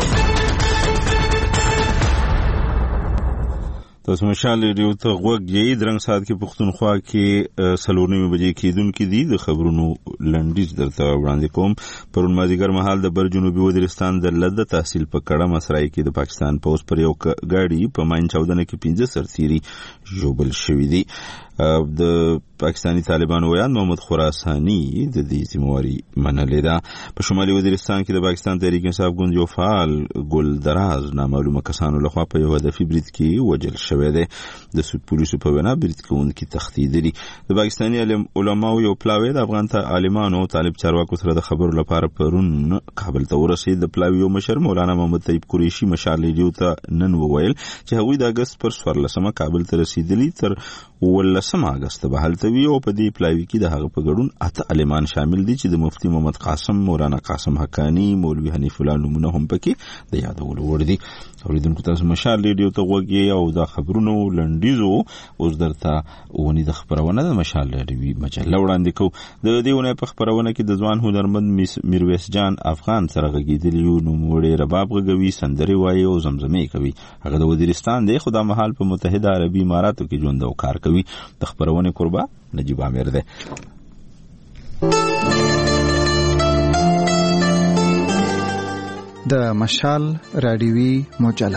تاسو مشال ریډیو ته غوږ یې. درنګ ساعت کې پښتونخوا کې 4:09 بجې کېدونکې دي. د خبرونو لنډیز درته وړاندې کوم. پرون مازدیګر مهال د بر جنوبي وزیرستان د لد تحصیل په کړه مسرای کې د پاکستان پولیس پر یو ګاډي په ماین چاودنه کې 15 سرتیري ژوبل شوي دي. د پاکستانی طالبانو ویان محمد خراسانی د دې ذمہواری منلې ده. په شمالي وزیرستان کې د پاکستان تحریک انصاف ګوند یو فعال ګل دراز نامعلومه کسانو لخوا په یو هدفي برید کې وژل شوی دی. د سود پولیسو په وینا برید کوونکي تښتېدلي. د پاکستاني علماو یو پلاوی د افغان عالمانو طالب چارواکو سره د خبرو لپاره پرون کابل ته ورسېد. د پلاوي یو مشر مولانا محمد طیب قریشي مشال ریډیو ته نن وویل چې هغوی د اګست پر 14 کابل ته رسېدلي تر 18 اګست به هلته وي او په دې پلاوي کې د هغه په ګډون 8 عالمان شامل دي چې د مفتي محمد قاسم، مولانا قاسم حقانی، مولوي حنیف الله نومونه هم پکې د یادولو وړ دي. اوریدونکو تاسو مشال ریډیو ته غوږ یې او د خبرونو لنډیزو اوس درته ونې د خبرونه د مشال ریډیو مجله وړاندې کوو. د دې ونې په خبرونه کې د ځوان هنرمند میرویس جان افغان سره غږېدلی یو نوموړی رباب غږوي، سندرې وایي او زمزمې کوي. هغه د وزیرستان دی خو دا مهال په متحده عربي اماراتو کې ژوند او کار کوي. د خبرونې قربا نجیب عامر دی. د مشال راډیوي مجله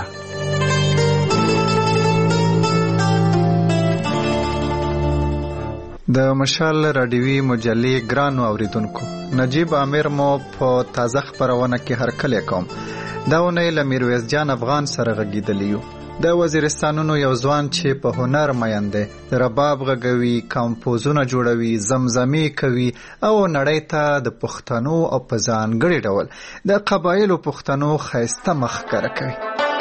د مشال راډیوي مجلې ګرانو اوریدونکو، نجیب عامر مو په تازه خبرونه کې هرکلی کوم. دا ونې له میرویس جان افغان سره غږېدلی یو. د وزیرستانونو یو ځوان چې په هنر مین دی، د رباب غږوي، کمپوزونه جوړوي، زمزمې کوي او نړۍ ته د پښتنو او په ځانګړي ډول د قبایلو پښتنو ښایسته مخ ښکاره کوي.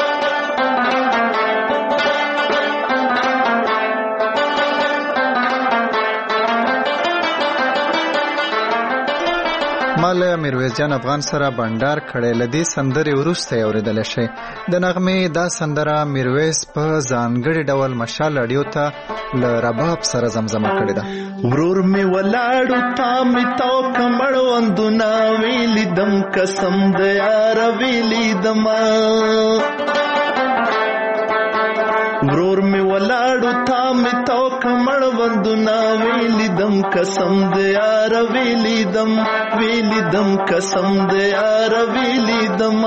مال میرویس جان افغان سره بندر کړي لدی سندرې ورسته اوریدل شي. د نغمه دا سندره میرویس په ځانګړي ډول مشال اډیو ته ل رباب سره زمزمه کړي ده. ورور می ولاړو تا می تو کمړ وندنا ویلی دم قسم د یار ویلی دم. ورور می ولاړو تا می تو کمړ وندنا ویلی دم قسم د یار ویلی دم، ویلی دم قسم د یار ویلی دم.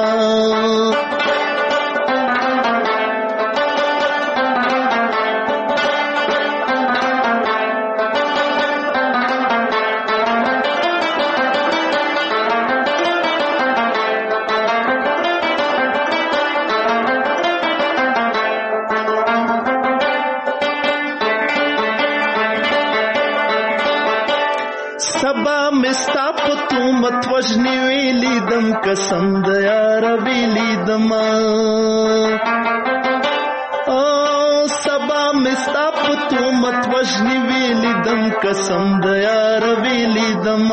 وجنی ویلی دم قسم د یار ویلی دم. سبا مستا پتو مت وجنی ویلی دم قسم د یار ویلی دم.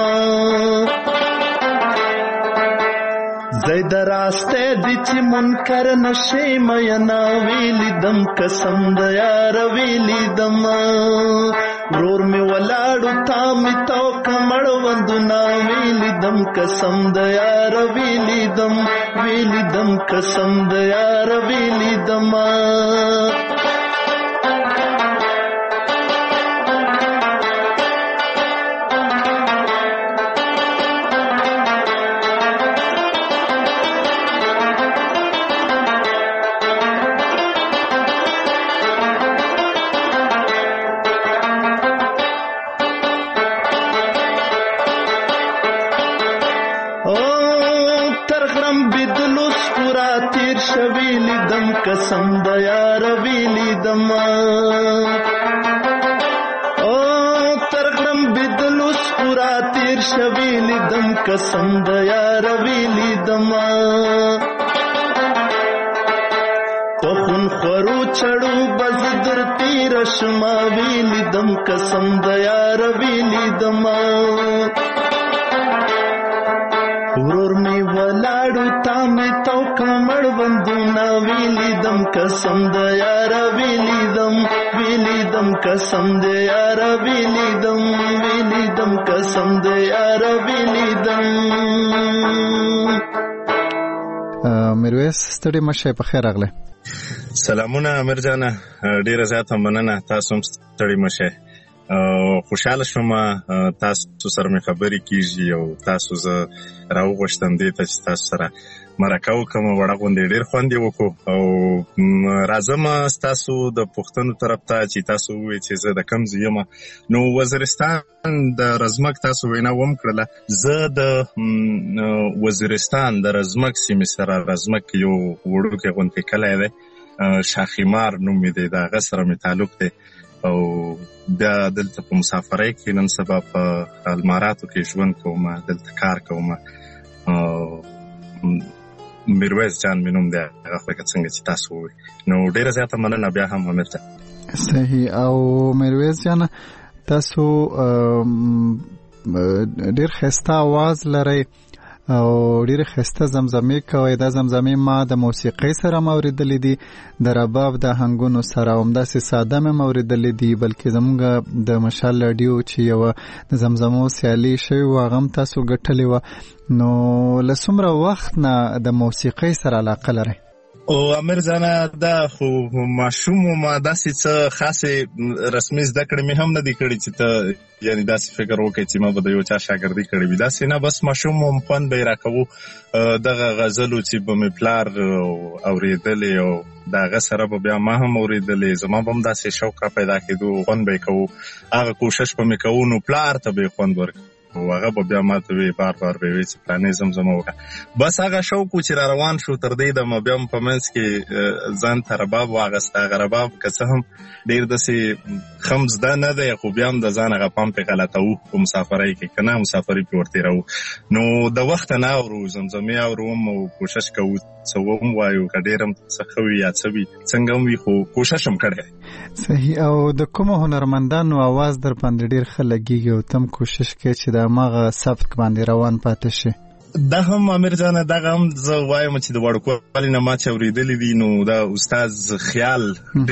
زید راسته دی چې منکر نشي مینا ویلی دم قسم د یار ویلی دم. ورور می ولاړو تا می تو کمړ وندنا ویلی دم قسم د یار ویلی دم، ویلی دم قسم د یار ویلی دم. قسم د یار ویلی دم. او ترغم بدلو سپورا تیر شویلی دم قسم د یار ویلی دم. پخون خورو چړو بزدر تیر شما ویلی دم قسم د یار ویلی دم. ورور می ولاړو تا می تو کمړ وندنا ویلی دم قسم د یار ویلی دم، ویلی دم قسم د یار ویلی دم، ویلی دم قسم د یار ویلی دم. میرویس ستړي مشه په خیر راغله. سلامونه امیر جان، ډیره زیاته مننه. تاسو هم ستړي مشه. خوشاله شوم تاسو سره مې خبرې کیږي او تاسو زه راوغوښتم دې ته چې تاسو سره مرکه وکړم. وړه غونډې ډېر خوند یې وکړو او راځم ستاسو د پوښتنو طرف ته چې تاسو ووایئ چې زه د کوم ځای یم. نو وزیرستان د رزمک تاسو وینا وم کړله. زه د وزیرستان د رزمک سیمې سره رزمک یو وړوکی غونډې کلی دی شاخیمار نوم یې دی، د هغه سره مې تعلق دی او بیا دلته په مسافرۍ کې نن سبا په الماراتو کې ژوند کوم، دلته کار کوم. میرویس جان مې نوم دی، هغه خو څنګه چې تاسو ووایئ. نو ډېره زیاته مننه بیا هم امیر جان. صحیح. او میرویس جان تاسو ډېر ښایسته اواز لرئ او ډېر ښایسته زمزمې کوئ. دا زمزمې ما د موسیقۍ سره هم اورېدلې دي، د رباب د آهنګونو سره، همداسې ساده مې هم اورېدلې دي، بلکې زموږ د مشال راډیو چې یوه د زمزمو سیالي شوې وه هغه هم تاسو ګټلې وه. نو له څومره وخت نه د موسیقۍ سره علاقه لرئ؟ او امیر جانه دا خو ماشوم ما داسې څه خاصې رسمي زده کړې مې هم نه دي کړي چې ته یعنې داسې فکر وکړې چې ما به د یو چا شاګردي کړې وي، داسې نه. بس ماشوم هم خوند به یې راکوو، دغه غزلو چې به مې پلار اورېدلې او د هغه سره به بیا ما هم اورېدلې، زما به هم داسې شوق را پیدا کېدو، خوند به یې کوو، هغه کوشش به مې کوو نو پلار ته به یې خوند ورکړو او هغه به بیا ما ته وی بار بار به وی چې پلانې زمزمه وکړه. بس هغه شوق چې را روان شو تر دې دمه بیا هم په منځ کې ځان ته رباب واغسته. هغه رباب که څه هم ډېر داسې ښه زده نه دی خو بیا هم د ځان هغه پام پرې غلطوو په مسافرۍ کې، که نه مسافرۍ پرې ورتېروو. نو د وخته نه اورو، زمزمې اورو او کوشش کوو څه وم وایو، که ډېر هم څه ښه وي یا څه وي څنګه هم وي خو کوشش هم کړی. صحیح. او د کومو هنرمندانو آواز در باندې ډېر ښه لګېږي او ته هم کوشش کوې چې د هماغه سبک باندې روان پاتې شي؟ دا هم امیر جانه دغه هم زه وایم چې د وړوکوالي نه ما چې اورېدلي دي نو دا استاد خیال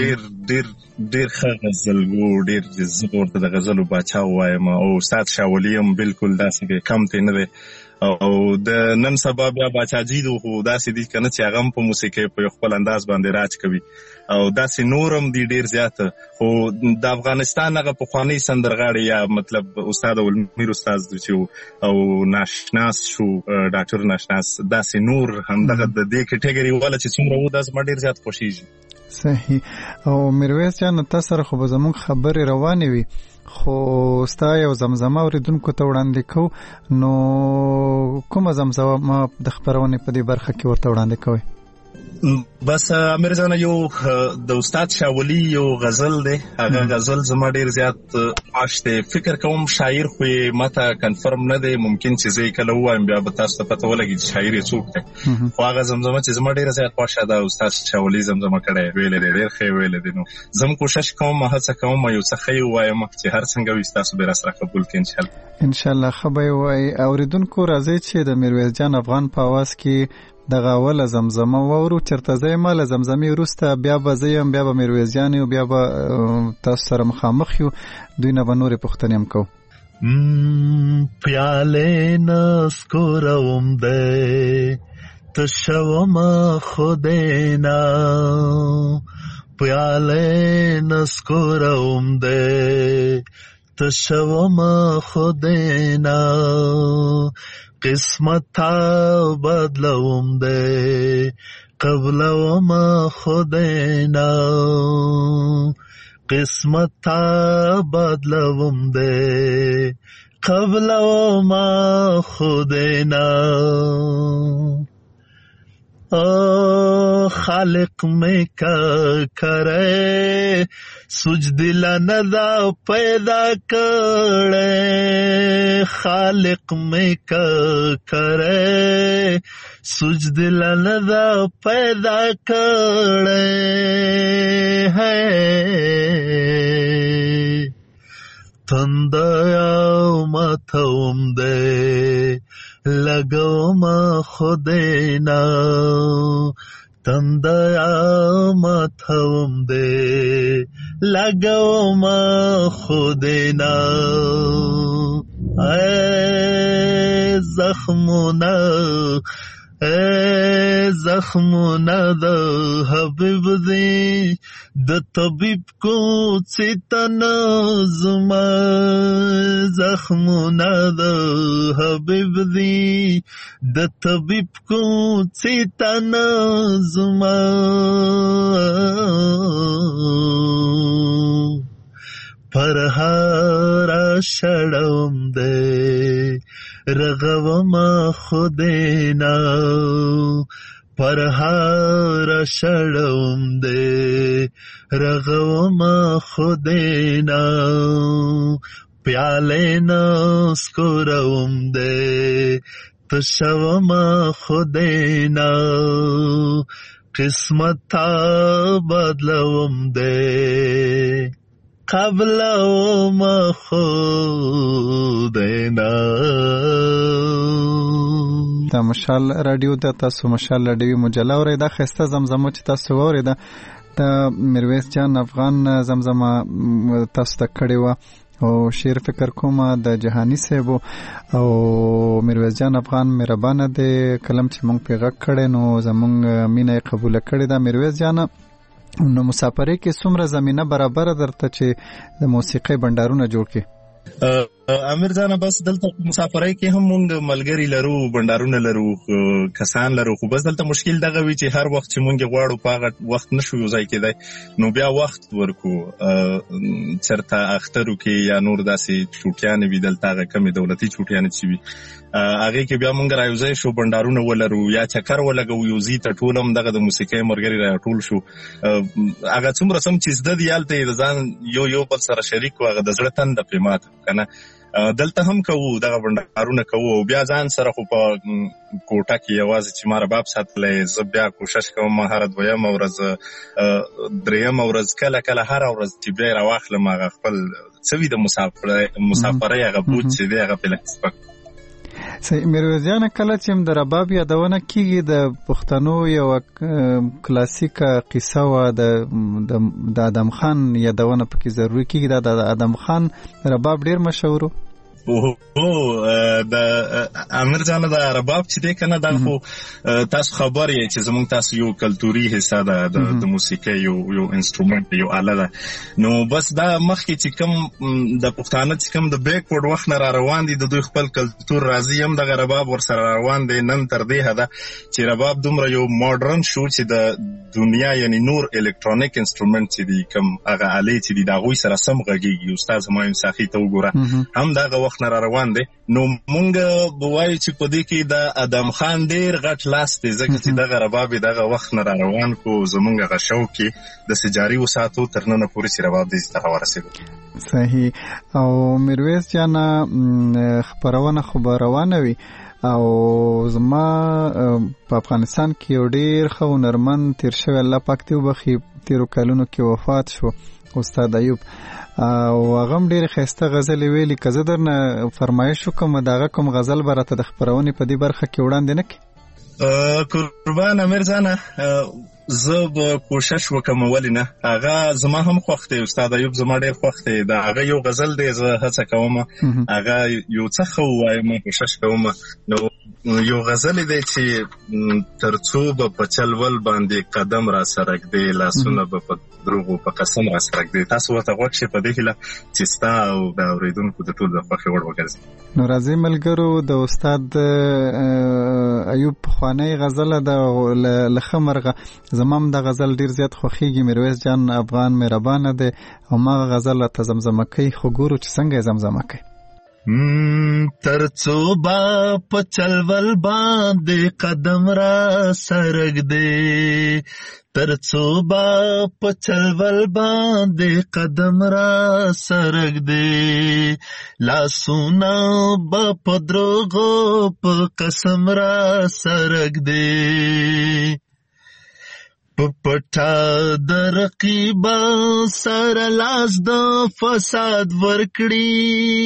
ډېر ښه غزلګو، ډېر زه ورته د غزلو باچا وایم او استاد شاولي هم بالکل داسې کم تی نه دی. او د نن سبا بیا باچاجي دو خو داسې دي که نه چې هغه هم په موسیقۍ په یو خپل انداز باندې راج کوي او داسې نور هم دي ډېر زیاته. خو د افغانستان هغه پخوانی سندرغاړي یا مطلب استاد اولمیر استاد چې او ناشناس شو ډاکټر ناشناس، داسې نور همدغه د دې کټګري والا چې څومره و دا زما ډېر زیات خوښېږي. صحیح. او میرویس جان تا سره خو به زموږ خبرې روانې وي خو ستا یو زمزمه اوریدونکو ته وړاندې کوو، نو کومه زمزمه د خپرونې په دې برخه کې ورته وړاندې کوئ؟ بس امیر جان یو د استاد شاولي یو غزل دی، هغه غزل زما ډېر زیات عاش دی. فکر کوم شاعر خو یې ماته کنفرم نه دی، ممکن چې زه یې کله ووایم بیا به تاسو ته پته ولګي چې شاعر یې څوک دی. خو هغه زمزمه چې زما ډېره زیات خوښه ده استاد شاولي زمزمه کړی ویلی دی، ډېر ښه ویلی دی. نو زه هم کوشش کوم، هڅه کوم یو څه ښه یې ووایم چې هر څنګه وي ستاسو به راسره قبول کړي انشاءالله. ښه به یې وایي. اورېدونکو راځئ چې د میرویس جان افغان په اواز کې دغه اوله زمزمه واورو. چېرته زه یم له زمزمې وروسته بیا به زه یم، بیا به میرویس جان یو، بیا به تاسو سره مخامخ یو، دوی نه به نورې پوښتنې هم کوو. پیالې نسکوروم دی تشوم خودینا، پیالې نسکوروم دی تشوم خودینا، قسمتا بدلوم دی قبلوم خودینا، قسمتا بدلوم دی قبلوم خودینا. خالق میں کیا کرے سجدل ندا پیدا کرے، خالق میں کیا کرے سجدل ندا پیدا کرے ہے، تندیا ماتھوم دے لگو ما خودینا، تندیا ماتھوم دے لگو ما خودینا. اے زخمونا زخمونه د حبیب دی د طبیب کوڅې ته نه ځمه زخمونه د حبیب دی د طبیب کوڅې ته نه ځمه پر هره شړم دی رغوما خودینا پر هره شړم دی رغوما خودینا پیاله نسکورم دی تشوما خودینا قسمت تا بدلوم دی قبلوما خودینا. د مشال رادیو د تاسو مشال رادیو مجله اورئ. دا ښایسته زمزمه چې تاسو واورئ د میرویس جان افغان زمزمه تاسو ته کړې وه او شعر فکر کوم د جهانی صاحب او میرویس جان افغان مهربانه دی کلم چې مونږ پې غږ کړی نو زمونږ مینه یې قبوله کړې ده. میرویس جان نو مسافرۍ کې څومره زمینه برابره درته چې د موسیقۍ بنډارونه جوړ کړي؟ امیر جان بس دلته مسافرۍ کې هم مونږ ملګری لرو بنډارونه لرو کسان لرو خو بس دلته مشکل دغه وی چې هر وخت چې مونږ غواړو په هغه وخت نشو یو ځای کېدای نو بیا وخت ورکو چرته اخترو کې یا نور داسې چوټیانې وي دلته هغه کمې دولتي چوټیانې چې وي هغې کې بیا مونږ رایوځای شو بنډارونه ولرو یا چکر ولګو یو ځي ته ټول هم دغه د موسیقۍ ملګري راټول شو هغه څومره سم چې زده دي هلته یې د ځان یو بل سره شریک و هغه د زړه تنده پرې ماته که نه دلته هم کوو دغه بنډارونه کوو او بیا ځان سره خو په کوټه کې یوازې چې ما رباب ساتلی زه بیا کوشش کوم هره دویمه ورځ درېیمه ورځ کله کله هره ورځ چې بیا یې راواخلم هغه خپل څه وي د مسافرۍ هغه بوج چې دی هغه پې لږ سپک. میرویس جان کله چې د رباب یادونه کیږي د پښتنو یو کلاسیکه قصه وه د ادم خان یادونه پکې ضروري کیږي د ادم خان رباب ډیر مشهور د امیر جان د رباب چې دی کنه دا خو تاسو خبر یې چې زموږ تاسو یو کلتوري حصہ ده د موسیقۍ یو انسټرومنټ یو آله ده نو بس دا مخکې چې کوم د پښتانه چې کوم د بیکورډ وخت نه را روان دي د دوی خپل کلتور راځي هم دغه رباب ورسره روان دی نن تر دې حده چې رباب دومره یو ماډرن شو چې د دنیا یعنی نور الکترونیک انسټرومنټ چې دي کوم هغه آلې چې دي د هغوی سره سم غږیږي استاد همایون ساخي ته وګوره هم دغه وخت نه را روان دی نو مونږ به وایو چې په دې کې د ادم خان ډېر غټ لاس دی ځکه چې دغه رباب دغه وخت نه را روان کو زمونږ هغه شوق کې داسې جاري وساتو تر ننه پورې چې رباب دې ته ورسېدو. صحیح. او میرویس جان خپرونه خو به روانه وي او زما په افغانستان کې یو ډېر ښه هنرمند تېر شوی الله پاک دې وبخي تېرو کلونو کې وفات شو استاد ایوب او هغه هم ډېرې ښایسته غزلې ویلي که زه درنه فرمایش وکړم د هغه کوم غزل به راته د خپرونې په دې برخه کې وړاندې نه کړي؟ قربان امیر جانه زه به کوشش وکم ولې نه هغه زما هم خوښ دی استاد ایوب زما ډېر خوښ دی د هغه یو غزل دی زه هڅه کوم هغه یو څه ښه ووایم کوشش کوم نو یو غزل دی چې تر څو به په چلول باندې قدم را سره ږدې لاسونه به په دروغو په قسم را سره ږدې تاسو ورته غوږ شئ په دې هیله چې ستا او د اورېدونکو د ټولو د خوښې وړ وګرځي. نو راځئ ملګرو د استاد ایوب پخوانی غزله ده له ښه مرغه زما هم د غزل ډېر زیات خوښېږي میرویس جان افغان مهربانه دی او هماغه غزل راته زمزمه کوي خو ګورو چې څنګه یې زمزمه کوي. تر څو با په چلول باندې قدم را سره ږدې تر څو با په چلول باندې قدم را سره ږدې لاسونه با په دروغو په قسم را سره ږدې پټا د رقیبا سره لاس د فساد ورکړي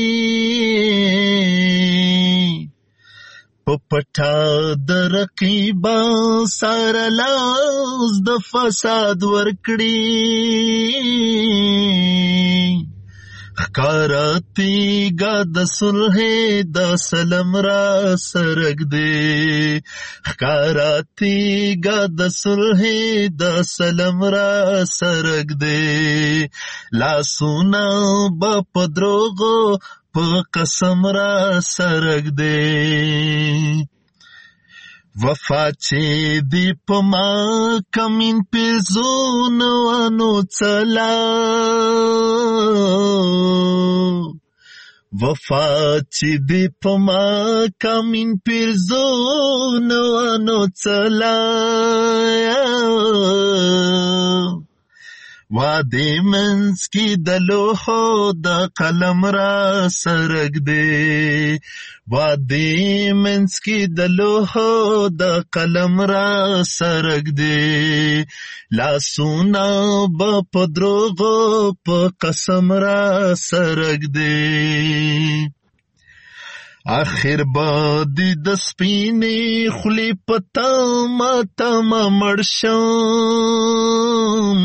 پټا د رقیبا سره لاس د فساد ورکړي خکاراتیگا د صلح د سلام را سرګ دې خکاراتیگا د صلح د سلام را سرګ دې لاسونه با پدروغو په قسم را سرګ دې وفا چې دی په ما کمین پیزونه وانو چلا وفا چې دی په ما کمین پیزونه وانو چلا وادي منس کی د لوحو د قلم را سرګ دې وادي منس کی د لوحو د قلم را سرګ دې لاسونه به په دروغو په قسم را سرګ دې آخر بادی د سپینې خلی پتا ماتا مړشم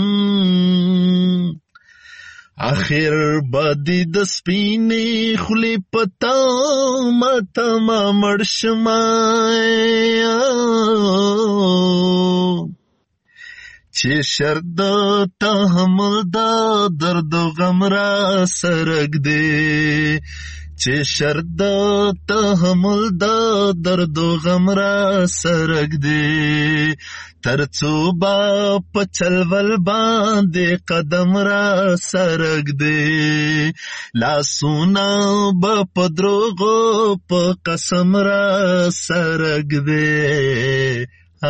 آخر بادی د سپینې خلی پتا ماتا مړشم چې شرد تحمل دا درد و غم را سرګ دې چې شرد تحمل دا درد و غم را سرګ دې ترڅو با پچلول باندې قدم را سرګ دې لاسونه با پدروغو په قسم را سرګ دې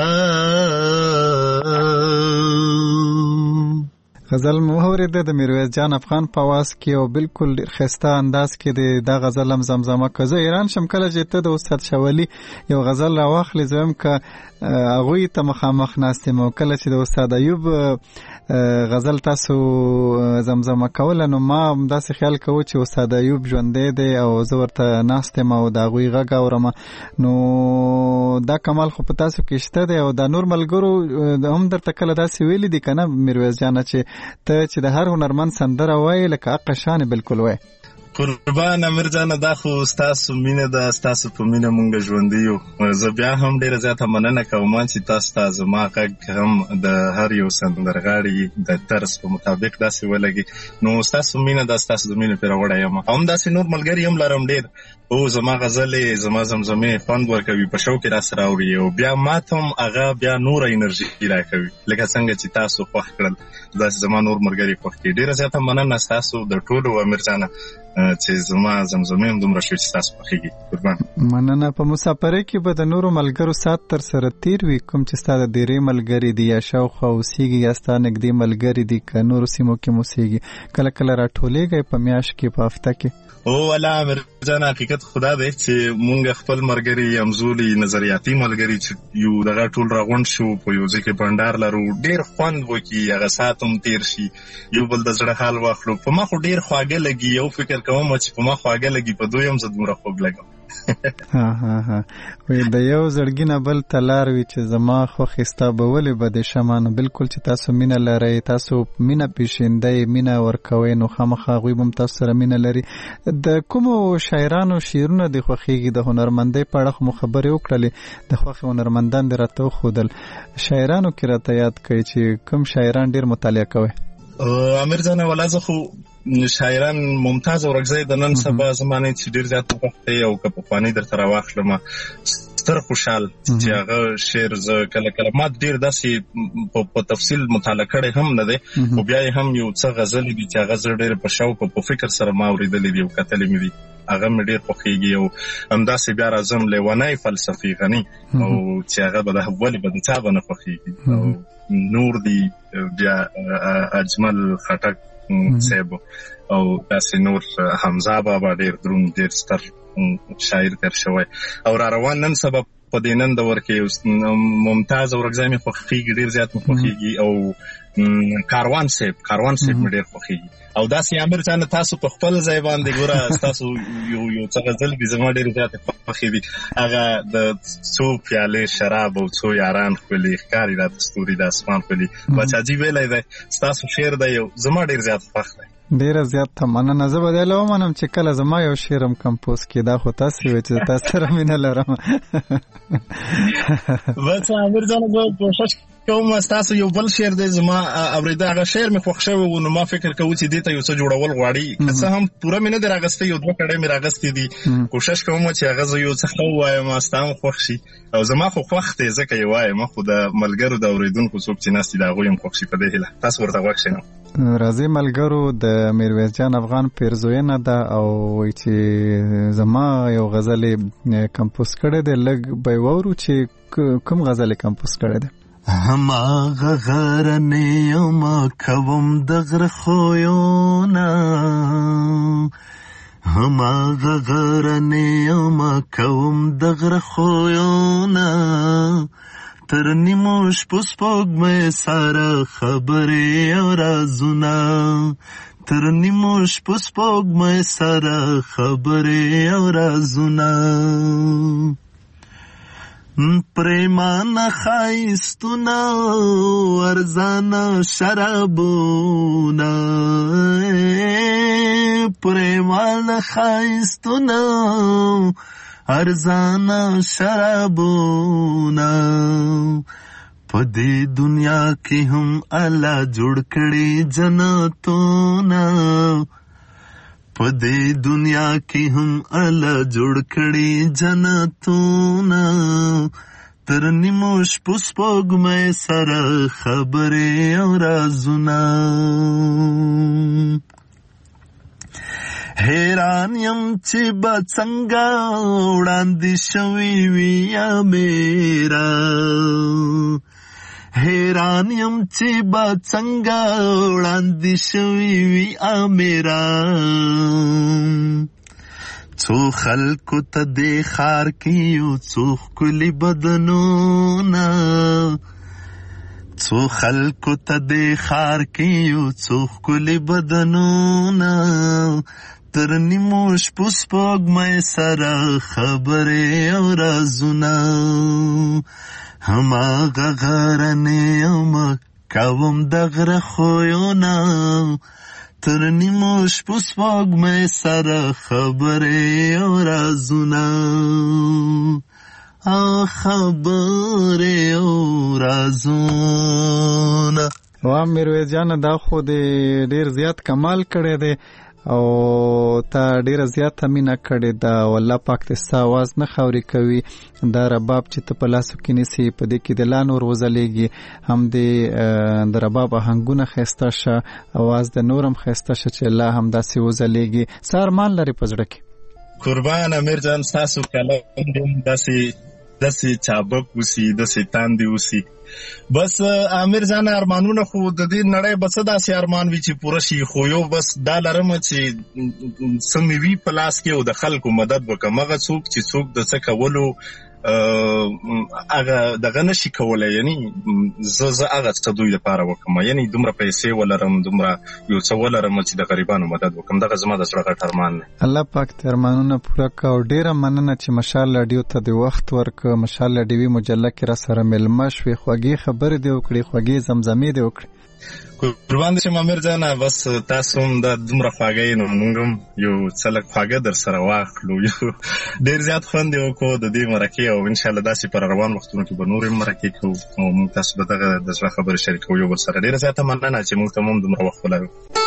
غزل مو اورېده د میرویس جان افغان په आवाज کې او بالکل خسته انداز کې د غزل هم زمزمه کوي. ایران شم کله چې ته د استاد شولی یو غزل راواخلې زم ک هغه ته مخامخ ناستم او کله چې د استاد ایوب غزل تاسو زمزمه کول نو ما داسې خیال کوم چې استاد ایوب ژوندې دی او زه ورته ناستم او دا غوي غږ اورم نو دا کمال خو په تاسو کې شته دی او دا نور ملګرو هم درته کله داسې ویلي دي کنه میرویس جان چې ته چې د هر هنرمند سندره وایي لکه حق شان بالکل وایي. قربان امیر جان دا خو تاسو مینه ده تاسو په مینه مونږ ژوند یو زه بیا هم ډیره زیاته مننه کوم چې تاسو ما غږ هم د هر یو سندرغاړي د طرز په مطابق داسې ولګي نو تاسو مینه ده تاسو د مینه پر وړه یم هم داسې نور ملګری هم لرم ډیر او زما غزلې زما زمزمې خوند ورکوي په شوق را سره اوري او بیا ماتم هغه بیا نور انرژي راکوي لکه څنګه چې تاسو خوښ کړل داسې زما نور ملګری خوښ کړي ډیره زیاته مننه تاسو د ټولو امیر جان چې زما زمزمې هم دومره شوي چې تاسو خوښېږي. قربان مننه. په مسافرۍ کې به د نورو ملګرو سات تر سره تیر وي کوم چې ستا د ډېرې ملګري دي یا شاوخوا اوسېږي یا ستا نږدې ملګري دي که نورو سیمو کې مو اوسېږي کله کله راټولېږئ په میاشت کې په هفته کې؟ او والله امیر جان حقیقت خدا دی چې مونږ خپل ملګري همزولي نظریاتي ملګري چې یو دغه ټول راغونډ شو په یو ځای کې بنډار لرو ډېر خوند وکړي هغه ساعت هم تېر شي یو بل د زړه حال واخلو په ما خو ډېر خواږه لګي یو فکر کوم چې په ما خواږه لګي په دوی هم زه دومره خوږ لګم. وی د یو زړګي نه بل ته لار وي چې زما خوښې ستا به ولې به د شمانو بالکل چې تاسو مینه لرئ تاسو مینه پیژندئ مینه ورکوئ نو خامخا هغوی به هم تاسو سره مینه لري. د کومو شاعرانو شعرونه دې خوښېږي د هنرمندۍ په اړه خو مو خبرې وکړلې د خوښې هنرمندان دې راته وښودل شاعرانو کې راته یاد کړئ چې کوم شاعران ډېر مطالعه کوئ؟ امیر جان ولا زه خو شاعران ممتاز اورګزی د نن سبا زمانه چې ډیر زیات وخت او که په خواني درته راواخلم ستر خوشحال چې هغه شعر زه کله کله ما ډیر داسې په تفصیل مطالعه کړی هم نه دی خو بیا هم یو څه غزلې دي چې هغه زه ډېر په شوق په فکر سره ما اورېدلې دي او کتلې مې دي هغه مې ډېر خوښېږي او همداسې بیا راځم لیونی فلسفي غني او چې هغه به د ولې به د چا به نه خوښېږي او نور دی بیا اجمل خټک صاحب او داسې نور حمزه بابا ډېر دروند ډېر ستر شاعر تر شوی او را روان نن سبا په دې نن دور کې ممتاز اورګزی مې خوښېږي ډېر زیات مې خوښېږي او کاروان صاحب مې ډېر خوښېږي او داسې امیر جان تاسو په خپل ځای باندې ګوره تاسو یو څه غزل دي زما ډېر زیات خوښې دي هغه د څو پیالې شراب او څو یاران ښکلي ښکاري راته ستوري د اسمان ښکلي بچاجي ویلی دی ستاسو شعر دی یو زما ډېر زیات خوښ دی ډیره زیات مننه. زه به دلته ومنم چې کله زما یو شعرم کمپوز کې دا خو تاسو وی چې تاسو سره مینه لرم. بس امیر جان زه کوشش کوم تاسو یو بل شعر دې زما اوریدا هغه شعر مې خوښ شوی و نو ما فکر کوم چې دې ته یو څه جوړول غواړي که څه هم پوره مې نه دی راغستی یو دوه کړه مې راغستی دي کوشش کوم چې هغه زه یو څه خو وایم ستاسو خوښ شي او زما خو خوښ دی ځکه یې وایم خو د ملګرو د اوریدونکو څوک چې ناستي دا غویم خوښ شي په دې هیله تاسو ورته وښه نو راځي ملګرو د میرویس جان افغان پیرزوینه ده او وایي چې زما یو غزل کمپوز کړی دی لږ به وورو چې کوم غزل کمپوز کړی دی. هماغه غرنې یما کوم د غره خویونه هماغه غرنې یما کوم د غره خویونه تر نیمو شپو سپوږمۍ سره خبرې او رازونه تر نیمو شپو سپوږمۍ سره خبرې او رازونه پریمانه خایستونه ارزانه شرابونه پریمانه خایستونه ارزانه شرابونه په دې دنیا کې هم الله جوړ کړي جنتونه په دې دنیا کې هم الله جوړ کړي جنتونه تر نیمو شپو سپوږمۍ سره خبرې او رازونه حیران یم چې به څنګه وړاندې شوي وي میرا حیران یم چې به څنګه وړاندې شوي وي میرا څو خلکو ته دې ښار کې یو څو ښکلي بدنونه څو خلکو ته دې ښار کې یو څو ښکلي بدنونه تر نیمو شپو سپوږمۍ سره خبرې او رازونه هماغه غرنې یمه کوم د غره خویونه تر نیمو شپو سپوږمۍ سره خبرې او رازونه خبرې او رازونه. واه میرویس جان دا خو دې ډیر زیات کمال کړی دی او تا ډیره زیاته مینه کړې ده او الله پاک دې ستا اواز نه خاورې کوي. دا رباب چې ته په لاسو کې نیسې په دې کې د لا نور وځلیږي هم دې د رباب آهنګونه ښایسته شه اواز د نورم ښایسته شه چې لا هم داسې وځلیږي. څه ارمان لرې په زړه کې؟ قربان امیر جان ستاسو کلام داسې چابک اوسي داسې تاندې اوسي. بس امیر جان ارمانونه خو د دې نړۍ بس داسې ارمان وي چې پوره شي خو یو بس دا لرم چې سمې وي په لاس کې او د خلکو مدد وکړم هغه څوک چې څوک د څه کولو هغه دغه نشي کولی یعنی زه هغه څه دوی لپاره وکړم یعنی دومره پیسې ولرم دومره یو څه ولرم چې د غریبانو مدد وکړم دغه زما د زړه غټ ارمان دی. الله پاک دې ارمانونه پوره کړه او ډیره مننه چې مشال راډیو ته د وخت ورکړه. مشال راډیوي مجله کې را سره مېلمه شوې خوږې خبرې دې وکړې خوږې زمزمې دې وکړې. قربان دې شم امیر جان بس تاسو هم د دومره خواږه نو موږ هم یو څه لږ خواږه در سره واخلو یو ډېر زیات خوند یې وکړو د دې مرکې او انشاءالله داسې پر روان وختونو کې به نورې مرکې کوو او موږ تاسو به دغه د زړه خبرې شریکوو یو بل سره. ډېره زیاته مننه چې موږ ته هم دومره وخت ولرو.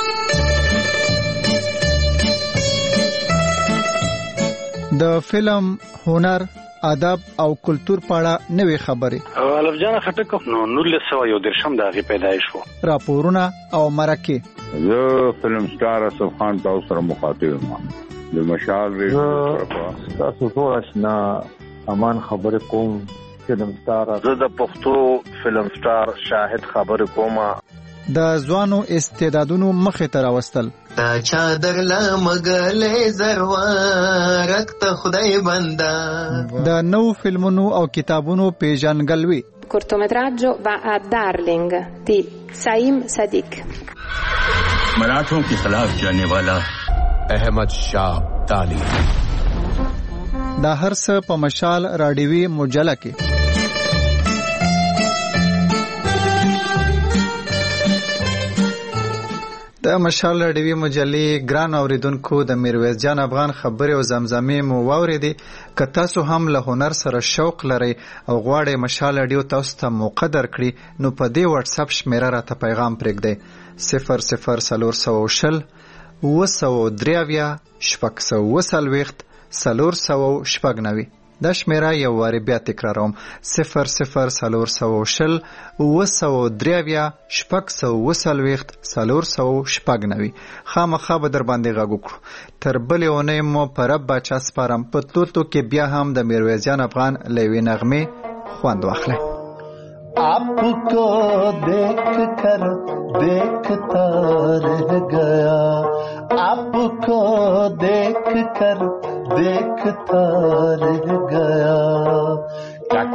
د فلم هنر ادب او کلچر په اړه نوې خبرې الف جان خټک نو 1913 د هغې پیدایش و. راپورونه او مرکې زه فلم سټار اسف خان تاسو سره مخاطب یم د مشال ریډیو تاسو ټول آشنا امان خبرې کوم فلم سټار زه د پښتو فلم سټار شاهد خبرې کوم د ځوانو استعدادونو مخې ته راوستل تا چادر لمګلې زروارک ته خدای بندا د نو فلمونو او کتابونو پیژنګلوي cortometraggio va a Darling di Saim Sadiq. मराठों के खिलाफ जाने वाला अहमद शाह अब्दाली. دا هر څه په مشال راډیوي مجله کې. د مشال رادیوي مجلې ګران اوریدونکو د میرویس جان افغان خبرې او زمزمې مو واورېدې. که تاسو هم له هنر سره شوق لرئ او غواړئ مشال رادیو تاسو ته موقع درکړي نو په دې واتس اپ شمیره راته پیغام پرېږدئ 00420 943 440 دا شمیره یو واری بیا تکراروم 00420 943 440 خامخا به در باندې غږ وکړو. تر بلې اونۍ مو په رب باچا سپارم. په تلو کې بیا هم د میرویس جان افغان له یوې نغمې خوند واخلئ. आपको देख कर देखता रह गया, आपको देख कर देखता रह गया. क्या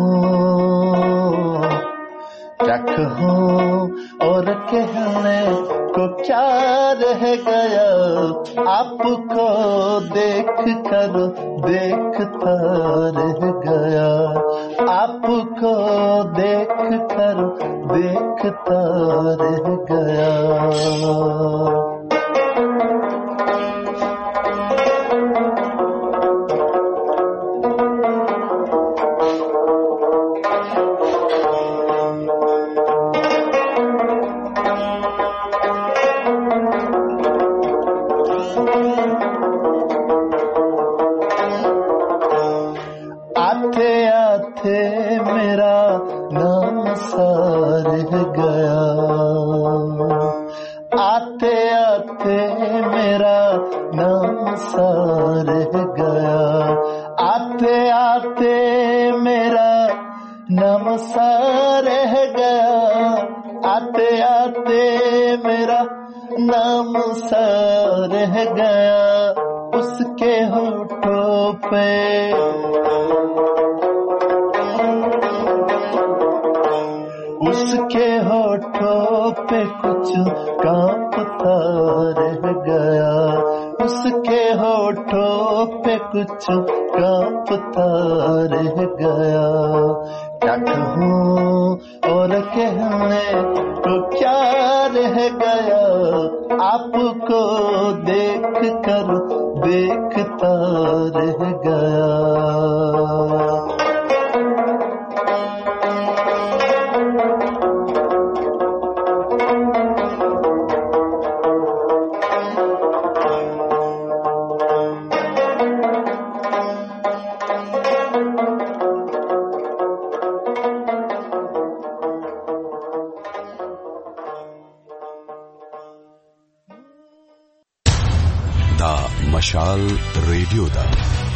कहूँ और कहने को क्या रह गया. आपको देख कर देखता रह गया, आपको देख कर देखता रह गया. कुछ कांपता रह गया. क्या कहूँ और कहने को क्या रह गया. आपको देख कर देखता रह गया. مشال ریډیو ده